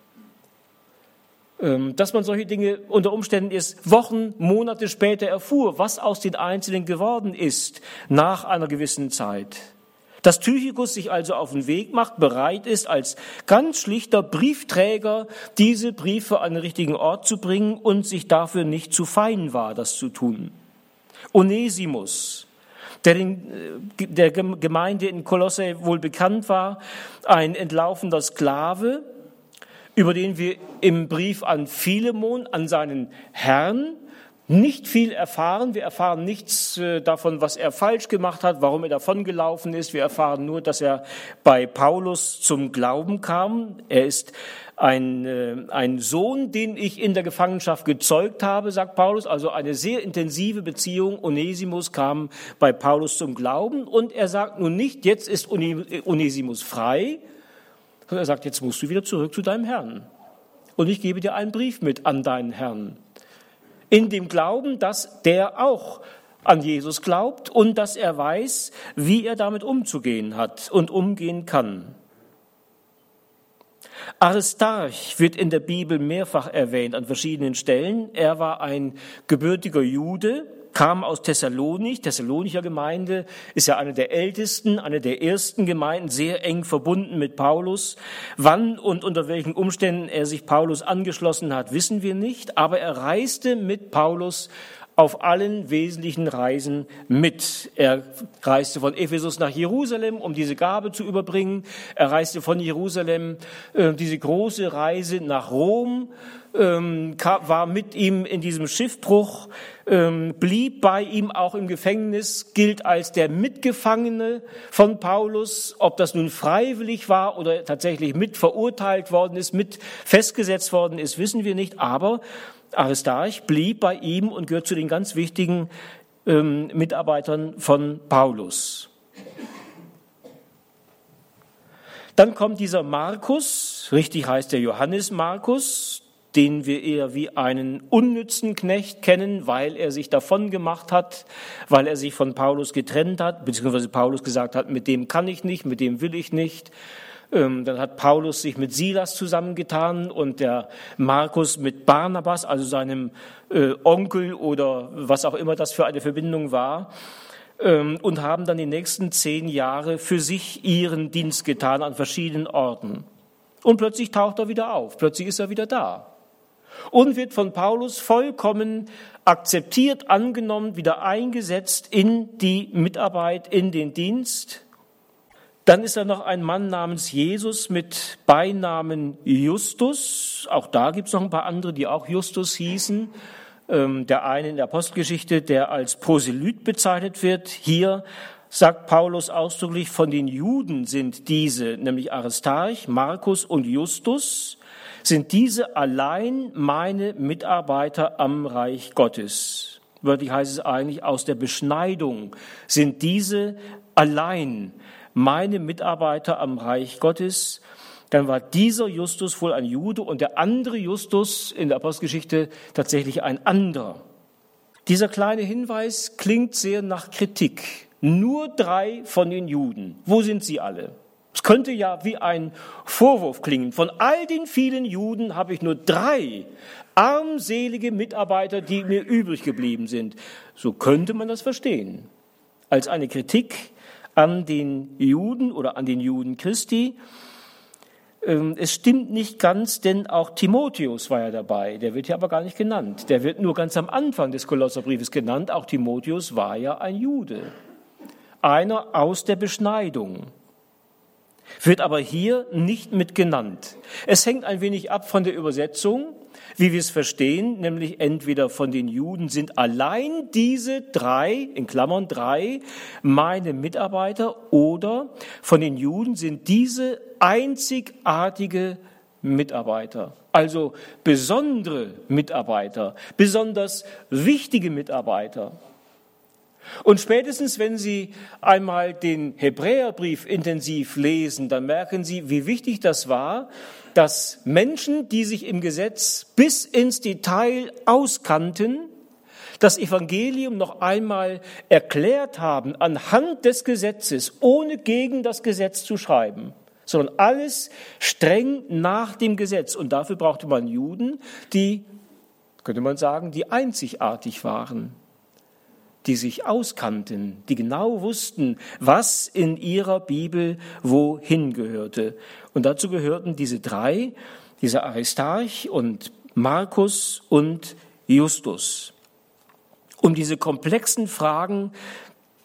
Dass man solche Dinge unter Umständen erst Wochen, Monate später erfuhr, was aus den Einzelnen geworden ist, nach einer gewissen Zeit. Dass Tychicus sich also auf den Weg macht, bereit ist, als ganz schlichter Briefträger diese Briefe an den richtigen Ort zu bringen und sich dafür nicht zu fein war, das zu tun. Onesimus, der den, der Gemeinde in Kolosse wohl bekannt war, ein entlaufener Sklave, über den wir im Brief an Philemon, an seinen Herrn, nicht viel erfahren. Wir erfahren nichts davon, was er falsch gemacht hat, warum er davongelaufen ist. Wir erfahren nur, dass er bei Paulus zum Glauben kam. Er ist ein, ein Sohn, den ich in der Gefangenschaft gezeugt habe, sagt Paulus. Also eine sehr intensive Beziehung. Onesimus kam bei Paulus zum Glauben. Und er sagt nun nicht, jetzt ist Onesimus frei, sondern er sagt, jetzt musst du wieder zurück zu deinem Herrn. Und ich gebe dir einen Brief mit an deinen Herrn. In dem Glauben, dass der auch an Jesus glaubt und dass er weiß, wie er damit umzugehen hat und umgehen kann. Aristarch wird in der Bibel mehrfach erwähnt an verschiedenen Stellen. Er war ein gebürtiger Jude, kam aus Thessalonik. Thessalonicher Gemeinde ist ja eine der ältesten, eine der ersten Gemeinden, sehr eng verbunden mit Paulus. Wann und unter welchen Umständen er sich Paulus angeschlossen hat, wissen wir nicht. Aber er reiste mit Paulus auf allen wesentlichen Reisen mit. Er reiste von Ephesus nach Jerusalem, um diese Gabe zu überbringen. Er reiste von Jerusalem äh, diese große Reise nach Rom, ähm, war mit ihm in diesem Schiffbruch, ähm, blieb bei ihm auch im Gefängnis, gilt als der Mitgefangene von Paulus. Ob das nun freiwillig war oder tatsächlich mit verurteilt worden ist, mit festgesetzt worden ist, wissen wir nicht. Aber Aristarch blieb bei ihm und gehört zu den ganz wichtigen ähm, Mitarbeitern von Paulus. Dann kommt dieser Markus, richtig heißt der Johannes Markus, den wir eher wie einen unnützen Knecht kennen, weil er sich davon gemacht hat, weil er sich von Paulus getrennt hat, beziehungsweise Paulus gesagt hat, mit dem kann ich nicht, mit dem will ich nicht. Dann hat Paulus sich mit Silas zusammengetan und der Markus mit Barnabas, also seinem äh, Onkel oder was auch immer das für eine Verbindung war, ähm, und haben dann die nächsten zehn Jahre für sich ihren Dienst getan an verschiedenen Orten. Und plötzlich taucht er wieder auf, plötzlich ist er wieder da und wird von Paulus vollkommen akzeptiert, angenommen, wieder eingesetzt in die Mitarbeit, in den Dienst. Dann ist da noch ein Mann namens Jesus mit Beinamen Justus. Auch da gibt es noch ein paar andere, die auch Justus hießen. Ähm, der eine in der Apostelgeschichte, der als Proselyt bezeichnet wird. Hier sagt Paulus ausdrücklich, von den Juden sind diese, nämlich Aristarch, Markus und Justus, sind diese allein meine Mitarbeiter am Reich Gottes. Wörtlich heißt es eigentlich, aus der Beschneidung sind diese allein meine Mitarbeiter am Reich Gottes. Dann war dieser Justus wohl ein Jude und der andere Justus in der Apostelgeschichte tatsächlich ein anderer. Dieser kleine Hinweis klingt sehr nach Kritik. Nur drei von den Juden. Wo sind sie alle? Es könnte ja wie ein Vorwurf klingen. Von all den vielen Juden habe ich nur drei armselige Mitarbeiter, die mir übrig geblieben sind. So könnte man das verstehen. Als eine Kritik an den Juden oder an den Juden Christi. Es stimmt nicht ganz, denn auch Timotheus war ja dabei. Der wird hier aber gar nicht genannt. Der wird nur ganz am Anfang des Kolosserbriefes genannt. Auch Timotheus war ja ein Jude. Einer aus der Beschneidung. Wird aber hier nicht mit genannt. Es hängt ein wenig ab von der Übersetzung, wie wir es verstehen, nämlich entweder von den Juden sind allein diese drei, in Klammern drei, meine Mitarbeiter, oder von den Juden sind diese einzigartige Mitarbeiter, also besondere Mitarbeiter, besonders wichtige Mitarbeiter. Und spätestens, wenn Sie einmal den Hebräerbrief intensiv lesen, dann merken Sie, wie wichtig das war, dass Menschen, die sich im Gesetz bis ins Detail auskannten, das Evangelium noch einmal erklärt haben anhand des Gesetzes, ohne gegen das Gesetz zu schreiben, sondern alles streng nach dem Gesetz. Und dafür brauchte man Juden, die, könnte man sagen, die einzigartig waren, die sich auskannten, die genau wussten, was in ihrer Bibel wohin gehörte. Und dazu gehörten diese drei, dieser Aristarch und Markus und Justus. Um diese komplexen Fragen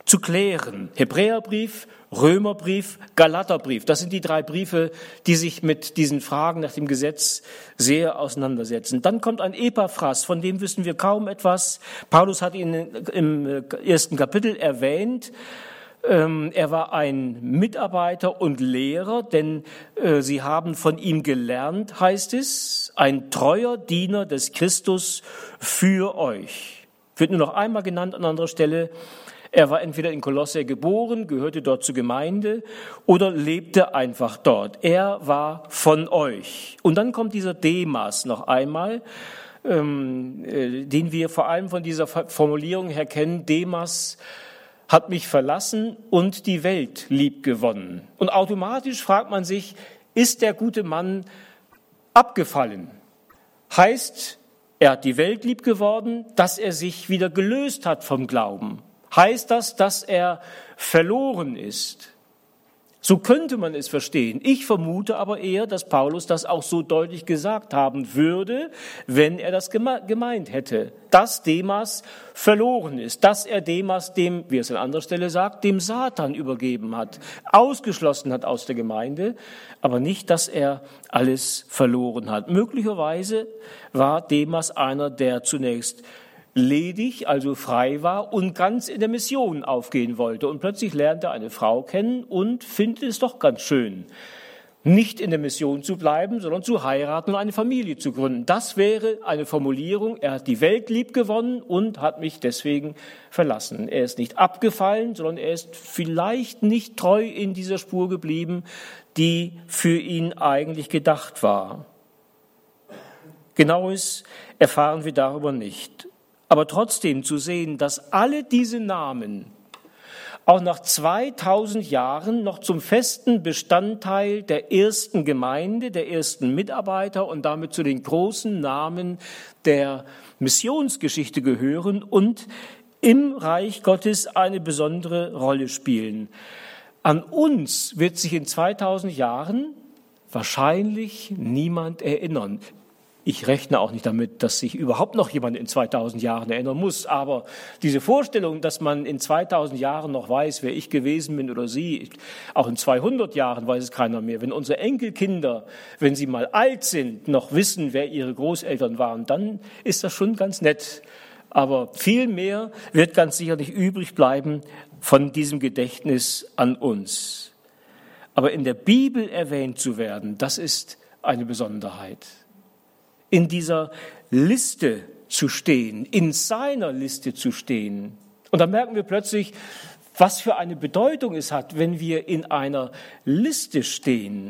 zu klären. Hebräerbrief, Römerbrief, Galaterbrief. Das sind die drei Briefe, die sich mit diesen Fragen nach dem Gesetz sehr auseinandersetzen. Dann kommt ein Epaphras, von dem wissen wir kaum etwas. Paulus hat ihn im ersten Kapitel erwähnt. Er war ein Mitarbeiter und Lehrer, denn äh, sie haben von ihm gelernt, heißt es, ein treuer Diener des Christus für euch. Wird nur noch einmal genannt an anderer Stelle. Er war entweder in Kolosse geboren, gehörte dort zur Gemeinde oder lebte einfach dort. Er war von euch. Und dann kommt dieser Demas noch einmal, ähm, äh, den wir vor allem von dieser Formulierung her kennen. Demas hat mich verlassen und die Welt liebgewonnen. Und automatisch fragt man sich, ist der gute Mann abgefallen? Heißt, er hat die Welt liebgeworden, dass er sich wieder gelöst hat vom Glauben? Heißt das, dass er verloren ist? So könnte man es verstehen. Ich vermute aber eher, dass Paulus das auch so deutlich gesagt haben würde, wenn er das gemeint hätte, dass Demas verloren ist, dass er Demas dem, wie es an anderer Stelle sagt, dem Satan übergeben hat, ausgeschlossen hat aus der Gemeinde, aber nicht, dass er alles verloren hat. Möglicherweise war Demas einer, der zunächst ledig, also frei war und ganz in der Mission aufgehen wollte. Und plötzlich lernt er eine Frau kennen und findet es doch ganz schön, nicht in der Mission zu bleiben, sondern zu heiraten und eine Familie zu gründen. Das wäre eine Formulierung, er hat die Welt lieb gewonnen und hat mich deswegen verlassen. Er ist nicht abgefallen, sondern er ist vielleicht nicht treu in dieser Spur geblieben, die für ihn eigentlich gedacht war. Genaues erfahren wir darüber nicht. Aber trotzdem zu sehen, dass alle diese Namen auch nach zweitausend Jahren noch zum festen Bestandteil der ersten Gemeinde, der ersten Mitarbeiter und damit zu den großen Namen der Missionsgeschichte gehören und im Reich Gottes eine besondere Rolle spielen. An uns wird sich in zweitausend Jahren wahrscheinlich niemand erinnern. Ich rechne auch nicht damit, dass sich überhaupt noch jemand in zweitausend Jahren erinnern muss. Aber diese Vorstellung, dass man in zweitausend Jahren noch weiß, wer ich gewesen bin oder Sie, auch in zweihundert Jahren weiß es keiner mehr. Wenn unsere Enkelkinder, wenn sie mal alt sind, noch wissen, wer ihre Großeltern waren, dann ist das schon ganz nett. Aber viel mehr wird ganz sicher nicht übrig bleiben von diesem Gedächtnis an uns. Aber in der Bibel erwähnt zu werden, das ist eine Besonderheit. In dieser Liste zu stehen, in seiner Liste zu stehen. Und dann merken wir plötzlich, was für eine Bedeutung es hat, wenn wir in einer Liste stehen.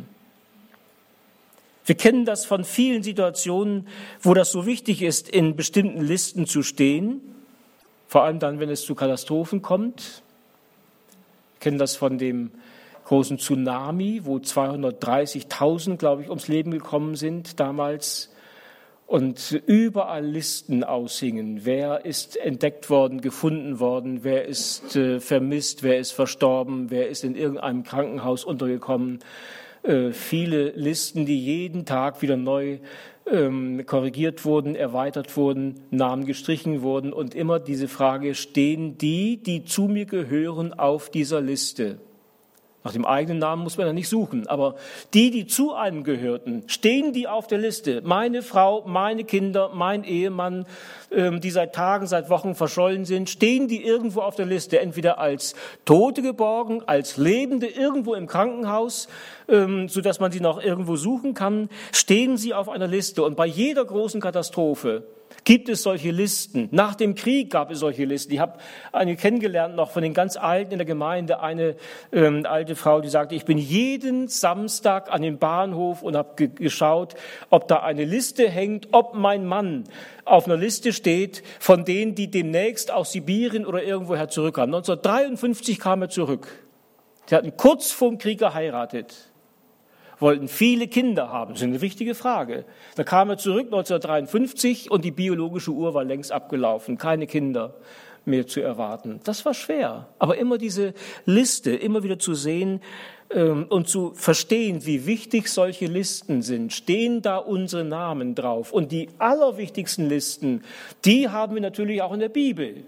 Wir kennen das von vielen Situationen, wo das so wichtig ist, in bestimmten Listen zu stehen, vor allem dann, wenn es zu Katastrophen kommt. Wir kennen das von dem großen Tsunami, wo zweihundertdreißigtausend, glaube ich, ums Leben gekommen sind damals. Und überall Listen aushingen. Wer ist entdeckt worden, gefunden worden, wer ist äh, vermisst, wer ist verstorben, wer ist in irgendeinem Krankenhaus untergekommen. Äh, viele Listen, die jeden Tag wieder neu ähm, korrigiert wurden, erweitert wurden, Namen gestrichen wurden. Und immer diese Frage, stehen die, die zu mir gehören, auf dieser Liste? Nach dem eigenen Namen muss man ja nicht suchen, aber die, die zu einem gehörten, stehen die auf der Liste? Meine Frau, meine Kinder, mein Ehemann, ähm, die seit Tagen, seit Wochen verschollen sind, stehen die irgendwo auf der Liste, entweder als Tote geborgen, als Lebende irgendwo im Krankenhaus, ähm, sodass man sie noch irgendwo suchen kann, stehen sie auf einer Liste. Und bei jeder großen Katastrophe gibt es solche Listen. Nach dem Krieg gab es solche Listen. Ich habe eine kennengelernt noch von den ganz Alten in der Gemeinde, eine ähm, alte Frau, die sagte, ich bin jeden Samstag an den Bahnhof und habe ge- geschaut, ob da eine Liste hängt, ob mein Mann auf einer Liste steht von denen, die demnächst aus Sibirien oder irgendwoher zurückkamen. neunzehnhundertdreiundfünfzig kam er zurück. Sie hatten kurz vor dem Krieg geheiratet. Wollten viele Kinder haben. Das ist eine wichtige Frage. Da kam er zurück neunzehnhundertdreiundfünfzig und die biologische Uhr war längst abgelaufen. Keine Kinder mehr zu erwarten. Das war schwer. Aber immer diese Liste, immer wieder zu sehen ähm, und zu verstehen, wie wichtig solche Listen sind. Stehen da unsere Namen drauf? Und die allerwichtigsten Listen, die haben wir natürlich auch in der Bibel.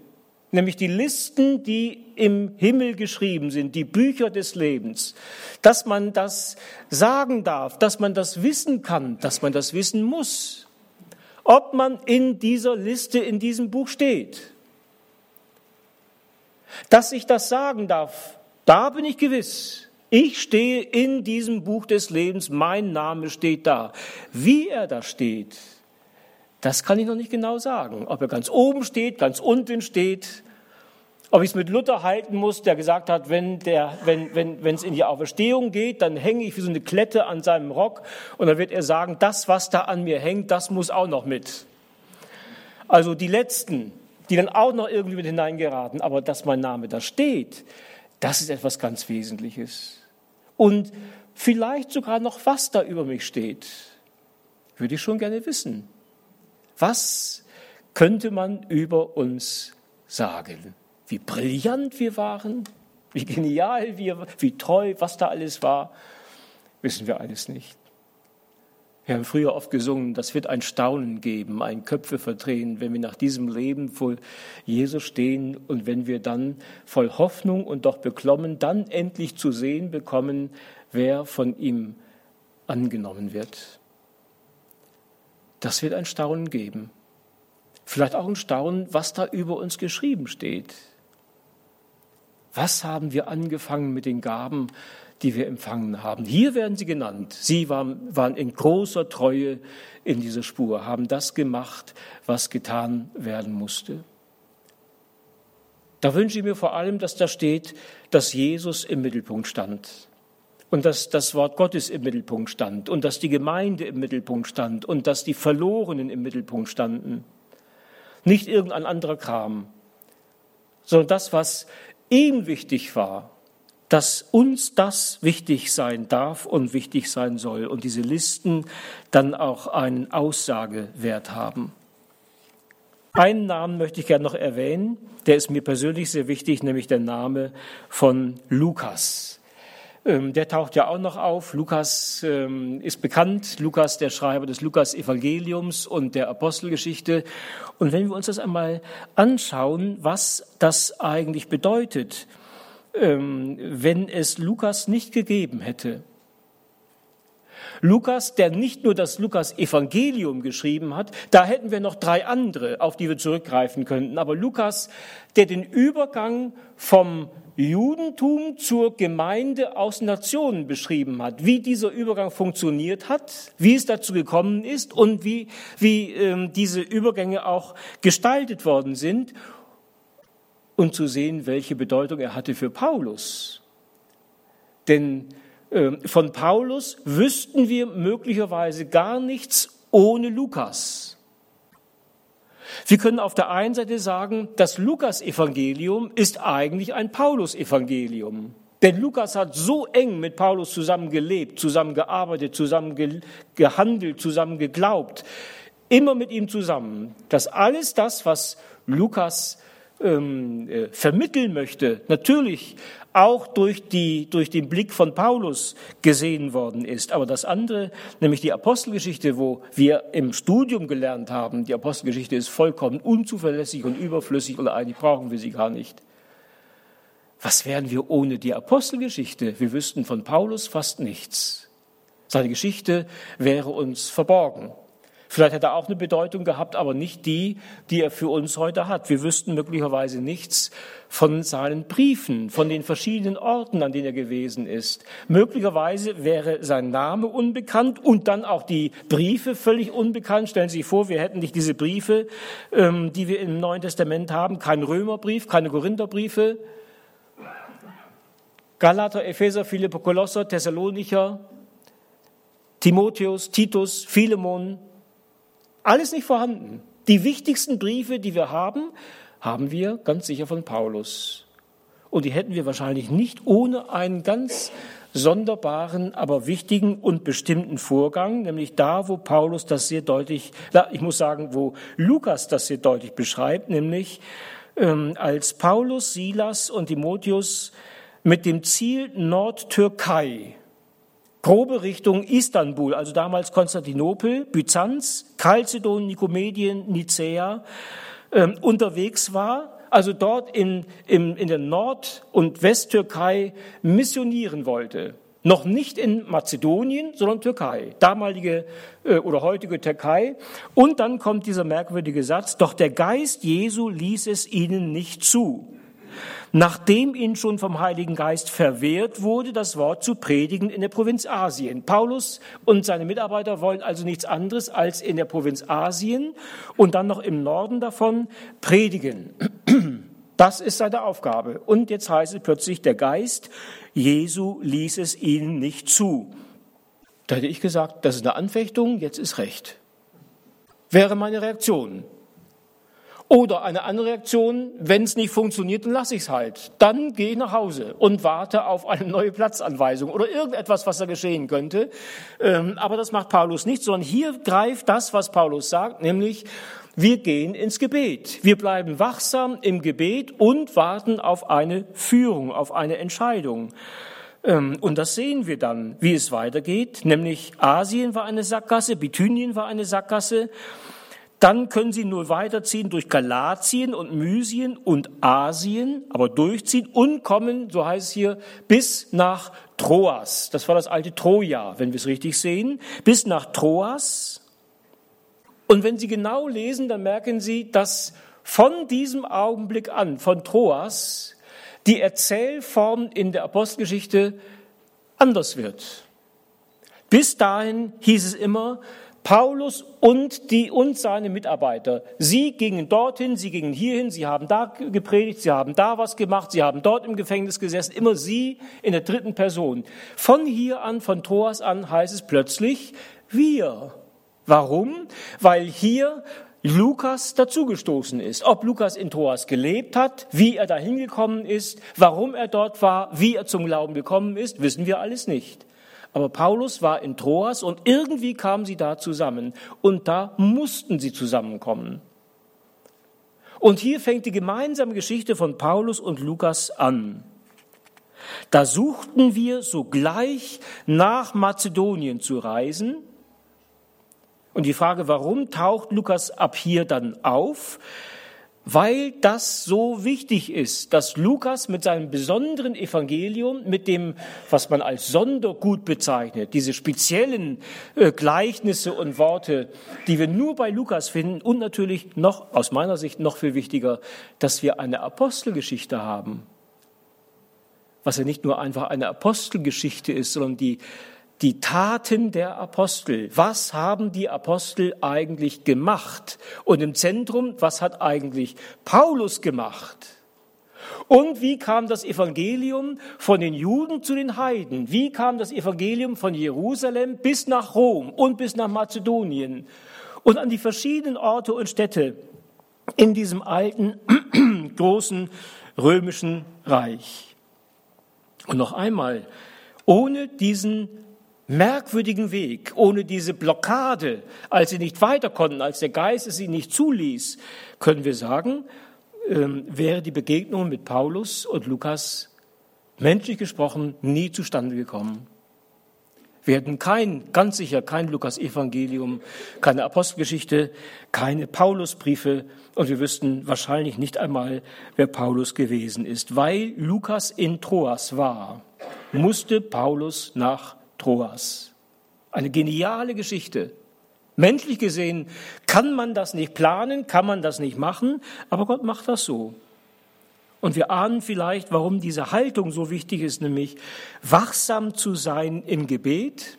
nämlich die Listen, die im Himmel geschrieben sind, die Bücher des Lebens, dass man das sagen darf, dass man das wissen kann, dass man das wissen muss, ob man in dieser Liste, in diesem Buch steht. Dass ich das sagen darf, da bin ich gewiss. Ich stehe in diesem Buch des Lebens, mein Name steht da. Wie er da steht, das kann ich noch nicht genau sagen. Ob er ganz oben steht, ganz unten steht, ob ich es mit Luther halten muss, der gesagt hat, wenn der, wenn, wenn, wenn es in die Auferstehung geht, dann hänge ich wie so eine Klette an seinem Rock und dann wird er sagen, das, was da an mir hängt, das muss auch noch mit. Also die Letzten, die dann auch noch irgendwie mit hineingeraten, aber dass mein Name da steht, das ist etwas ganz Wesentliches. Und vielleicht sogar noch, was da über mich steht, würde ich schon gerne wissen. Was könnte man über uns sagen? Wie brillant wir waren, wie genial wir, wie treu, was da alles war, wissen wir alles nicht. Wir haben früher oft gesungen, das wird ein Staunen geben, ein Köpfe verdrehen, wenn wir nach diesem Leben vor Jesus stehen und wenn wir dann voll Hoffnung und doch beklommen dann endlich zu sehen bekommen, wer von ihm angenommen wird. Das wird ein Staunen geben. Vielleicht auch ein Staunen, was da über uns geschrieben steht. Was haben wir angefangen mit den Gaben, die wir empfangen haben? Hier werden sie genannt. Sie waren, waren in großer Treue in dieser Spur, haben das gemacht, was getan werden musste. Da wünsche ich mir vor allem, dass da steht, dass Jesus im Mittelpunkt stand und dass das Wort Gottes im Mittelpunkt stand und dass die Gemeinde im Mittelpunkt stand und dass die Verlorenen im Mittelpunkt standen. Nicht irgendein anderer Kram, sondern das, was ihm wichtig war, dass uns das wichtig sein darf und wichtig sein soll und diese Listen dann auch einen Aussagewert haben. Einen Namen möchte ich gerne noch erwähnen, der ist mir persönlich sehr wichtig, nämlich der Name von Lukas. Der taucht ja auch noch auf. Lukas ähm, ist bekannt. Lukas, der Schreiber des Lukas-Evangeliums und der Apostelgeschichte. Und wenn wir uns das einmal anschauen, was das eigentlich bedeutet, ähm, wenn es Lukas nicht gegeben hätte. Lukas, der nicht nur das Lukas-Evangelium geschrieben hat, da hätten wir noch drei andere, auf die wir zurückgreifen könnten. Aber Lukas, der den Übergang vom Judentum zur Gemeinde aus Nationen beschrieben hat, wie dieser Übergang funktioniert hat, wie es dazu gekommen ist und wie, wie ähm, diese Übergänge auch gestaltet worden sind und zu sehen, welche Bedeutung er hatte für Paulus. Denn äh, von Paulus wüssten wir möglicherweise gar nichts ohne Lukas. Wir können auf der einen Seite sagen, das Lukas-Evangelium ist eigentlich ein Paulus-Evangelium. Denn Lukas hat so eng mit Paulus zusammen gelebt, zusammen gearbeitet, zusammen ge- gehandelt, zusammen geglaubt, immer mit ihm zusammen, dass alles das, was Lukas ähm, äh, vermitteln möchte, natürlich auch durch, die, durch den Blick von Paulus gesehen worden ist. Aber das andere, nämlich die Apostelgeschichte, wo wir im Studium gelernt haben, die Apostelgeschichte ist vollkommen unzuverlässig und überflüssig oder eigentlich brauchen wir sie gar nicht. Was wären wir ohne die Apostelgeschichte? Wir wüssten von Paulus fast nichts. Seine Geschichte wäre uns verborgen. Vielleicht hätte er auch eine Bedeutung gehabt, aber nicht die, die er für uns heute hat. Wir wüssten möglicherweise nichts von seinen Briefen, von den verschiedenen Orten, an denen er gewesen ist. Möglicherweise wäre sein Name unbekannt und dann auch die Briefe völlig unbekannt. Stellen Sie sich vor, wir hätten nicht diese Briefe, ähm, die wir im Neuen Testament haben, kein Römerbrief, keine Korintherbriefe, Galater, Epheser, Philipper, Kolosser, Thessalonicher, Timotheus, Titus, Philemon, alles nicht vorhanden. Die wichtigsten Briefe, die wir haben, haben wir ganz sicher von Paulus. Und die hätten wir wahrscheinlich nicht ohne einen ganz sonderbaren, aber wichtigen und bestimmten Vorgang, nämlich da, wo Paulus das sehr deutlich, ich muss sagen, wo Lukas das sehr deutlich beschreibt, nämlich ähm, als Paulus, Silas und Timotheus mit dem Ziel Nordtürkei, grobe Richtung Istanbul, also damals Konstantinopel, Byzanz, Chalcedon, Nikomedien, Nicäa, äh, unterwegs war, also dort in, in, in der Nord- und Westtürkei missionieren wollte. Noch nicht in Mazedonien, sondern Türkei, damalige äh, oder heutige Türkei. Und dann kommt dieser merkwürdige Satz, doch der Geist Jesu ließ es ihnen nicht zu, nachdem ihnen schon vom Heiligen Geist verwehrt wurde, das Wort zu predigen in der Provinz Asien. Paulus und seine Mitarbeiter wollen also nichts anderes als in der Provinz Asien und dann noch im Norden davon predigen. Das ist seine Aufgabe. Und jetzt heißt es plötzlich, der Geist Jesu ließ es ihnen nicht zu. Da hätte ich gesagt, das ist eine Anfechtung, jetzt ist Recht. Wäre meine Reaktion. Oder eine andere Reaktion, wenn es nicht funktioniert, dann lasse ich es halt. Dann gehe ich nach Hause und warte auf eine neue Platzanweisung oder irgendetwas, was da geschehen könnte. Aber das macht Paulus nicht, sondern hier greift das, was Paulus sagt, nämlich wir gehen ins Gebet. Wir bleiben wachsam im Gebet und warten auf eine Führung, auf eine Entscheidung. Und das sehen wir dann, wie es weitergeht, nämlich Asien war eine Sackgasse, Bithynien war eine Sackgasse. Dann können sie nur weiterziehen durch Galatien und Mysien und Asien, aber durchziehen und kommen, so heißt es hier, bis nach Troas. Das war das alte Troja, wenn wir es richtig sehen, bis nach Troas. Und wenn Sie genau lesen, dann merken Sie, dass von diesem Augenblick an, von Troas, die Erzählform in der Apostelgeschichte anders wird. Bis dahin hieß es immer, Paulus und die und seine Mitarbeiter, sie gingen dorthin, sie gingen hierhin, sie haben da gepredigt, sie haben da was gemacht, sie haben dort im Gefängnis gesessen, immer sie in der dritten Person. Von hier an, von Troas an heißt es plötzlich wir. Warum? Weil hier Lukas dazugestoßen ist. Ob Lukas in Troas gelebt hat, wie er dahin gekommen ist, warum er dort war, wie er zum Glauben gekommen ist, wissen wir alles nicht. Aber Paulus war in Troas und irgendwie kamen sie da zusammen. Und da mussten sie zusammenkommen. Und hier fängt die gemeinsame Geschichte von Paulus und Lukas an. Da suchten wir sogleich nach Mazedonien zu reisen. Und die Frage, warum taucht Lukas ab hier dann auf? Weil das so wichtig ist, dass Lukas mit seinem besonderen Evangelium, mit dem, was man als Sondergut bezeichnet, diese speziellen äh, Gleichnisse und Worte, die wir nur bei Lukas finden und natürlich noch, aus meiner Sicht noch viel wichtiger, dass wir eine Apostelgeschichte haben. Was ja nicht nur einfach eine Apostelgeschichte ist, sondern die Die Taten der Apostel. Was haben die Apostel eigentlich gemacht? Und im Zentrum, was hat eigentlich Paulus gemacht? Und wie kam das Evangelium von den Juden zu den Heiden? Wie kam das Evangelium von Jerusalem bis nach Rom und bis nach Mazedonien und an die verschiedenen Orte und Städte in diesem alten, großen römischen Reich? Und noch einmal, ohne diesen merkwürdigen Weg, ohne diese Blockade, als sie nicht weiter konnten, als der Geist es ihnen nicht zuließ, können wir sagen, ähm, wäre die Begegnung mit Paulus und Lukas menschlich gesprochen nie zustande gekommen. Wir hätten kein, ganz sicher kein Lukas-Evangelium, keine Apostelgeschichte, keine Paulusbriefe und wir wüssten wahrscheinlich nicht einmal, wer Paulus gewesen ist. Weil Lukas in Troas war, musste Paulus nach Troas. Eine geniale Geschichte. Menschlich gesehen kann man das nicht planen, kann man das nicht machen, aber Gott macht das so. Und wir ahnen vielleicht, warum diese Haltung so wichtig ist, nämlich wachsam zu sein im Gebet,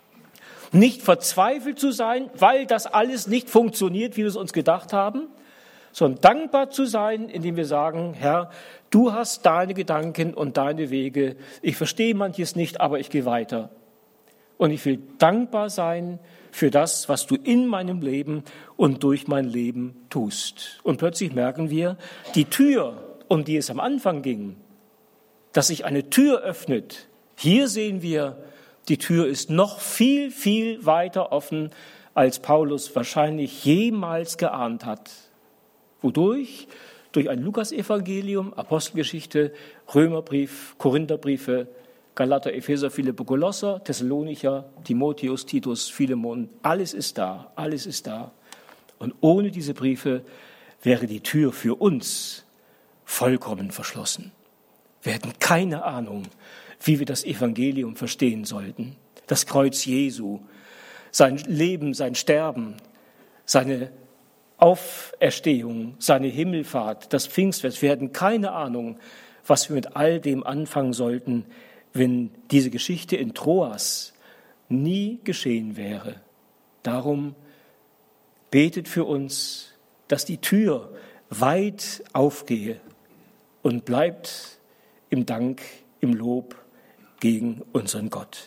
nicht verzweifelt zu sein, weil das alles nicht funktioniert, wie wir es uns gedacht haben, sondern dankbar zu sein, indem wir sagen, Herr, du hast deine Gedanken und deine Wege, ich verstehe manches nicht, aber ich gehe weiter. Und ich will dankbar sein für das, was du in meinem Leben und durch mein Leben tust. Und plötzlich merken wir, die Tür, um die es am Anfang ging, dass sich eine Tür öffnet. Hier sehen wir, die Tür ist noch viel, viel weiter offen, als Paulus wahrscheinlich jemals geahnt hat. Wodurch? Durch ein Lukas-Evangelium, Apostelgeschichte, Römerbrief, Korintherbriefe, Galater, Epheser, Philipper, Kolosser, Thessalonicher, Timotheus, Titus, Philemon, alles ist da, alles ist da. Und ohne diese Briefe wäre die Tür für uns vollkommen verschlossen. Wir hätten keine Ahnung, wie wir das Evangelium verstehen sollten. Das Kreuz Jesu, sein Leben, sein Sterben, seine Auferstehung, seine Himmelfahrt, das Pfingstfest. Wir hätten keine Ahnung, was wir mit all dem anfangen sollten, wenn diese Geschichte in Troas nie geschehen wäre. Darum betet für uns, dass die Tür weit aufgehe und bleibt im Dank, im Lob gegen unseren Gott.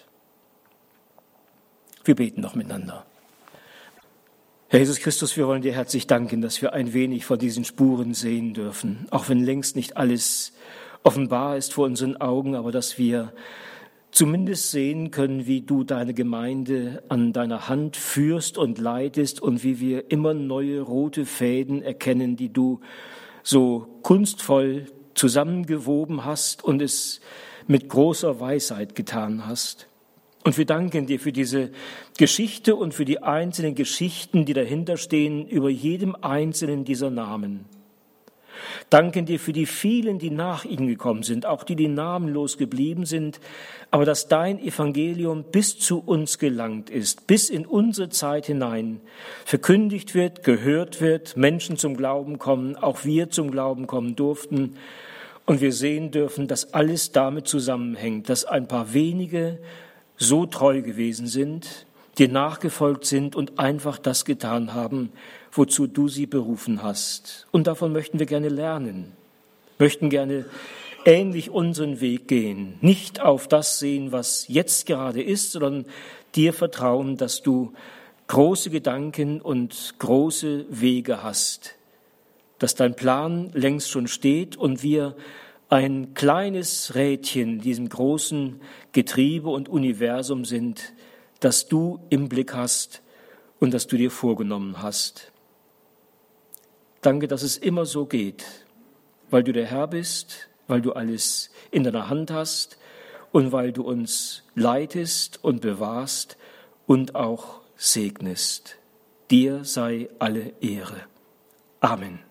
Wir beten noch miteinander. Herr Jesus Christus, wir wollen dir herzlich danken, dass wir ein wenig von diesen Spuren sehen dürfen, auch wenn längst nicht alles offenbar ist vor unseren Augen, aber dass wir zumindest sehen können, wie du deine Gemeinde an deiner Hand führst und leitest und wie wir immer neue rote Fäden erkennen, die du so kunstvoll zusammengewoben hast und es mit großer Weisheit getan hast. Und wir danken dir für diese Geschichte und für die einzelnen Geschichten, die dahinter stehen, über jedem einzelnen dieser Namen. Danken dir für die vielen, die nach ihnen gekommen sind, auch die, die namenlos geblieben sind, aber dass dein Evangelium bis zu uns gelangt ist, bis in unsere Zeit hinein, verkündigt wird, gehört wird, Menschen zum Glauben kommen, auch wir zum Glauben kommen durften und wir sehen dürfen, dass alles damit zusammenhängt, dass ein paar wenige so treu gewesen sind, dir nachgefolgt sind und einfach das getan haben, wozu du sie berufen hast. Und davon möchten wir gerne lernen, möchten gerne ähnlich unseren Weg gehen, nicht auf das sehen, was jetzt gerade ist, sondern dir vertrauen, dass du große Gedanken und große Wege hast, dass dein Plan längst schon steht und wir ein kleines Rädchen in diesem großen Getriebe und Universum sind, das du im Blick hast und das du dir vorgenommen hast. Danke, dass es immer so geht, weil du der Herr bist, weil du alles in deiner Hand hast und weil du uns leitest und bewahrst und auch segnest. Dir sei alle Ehre. Amen.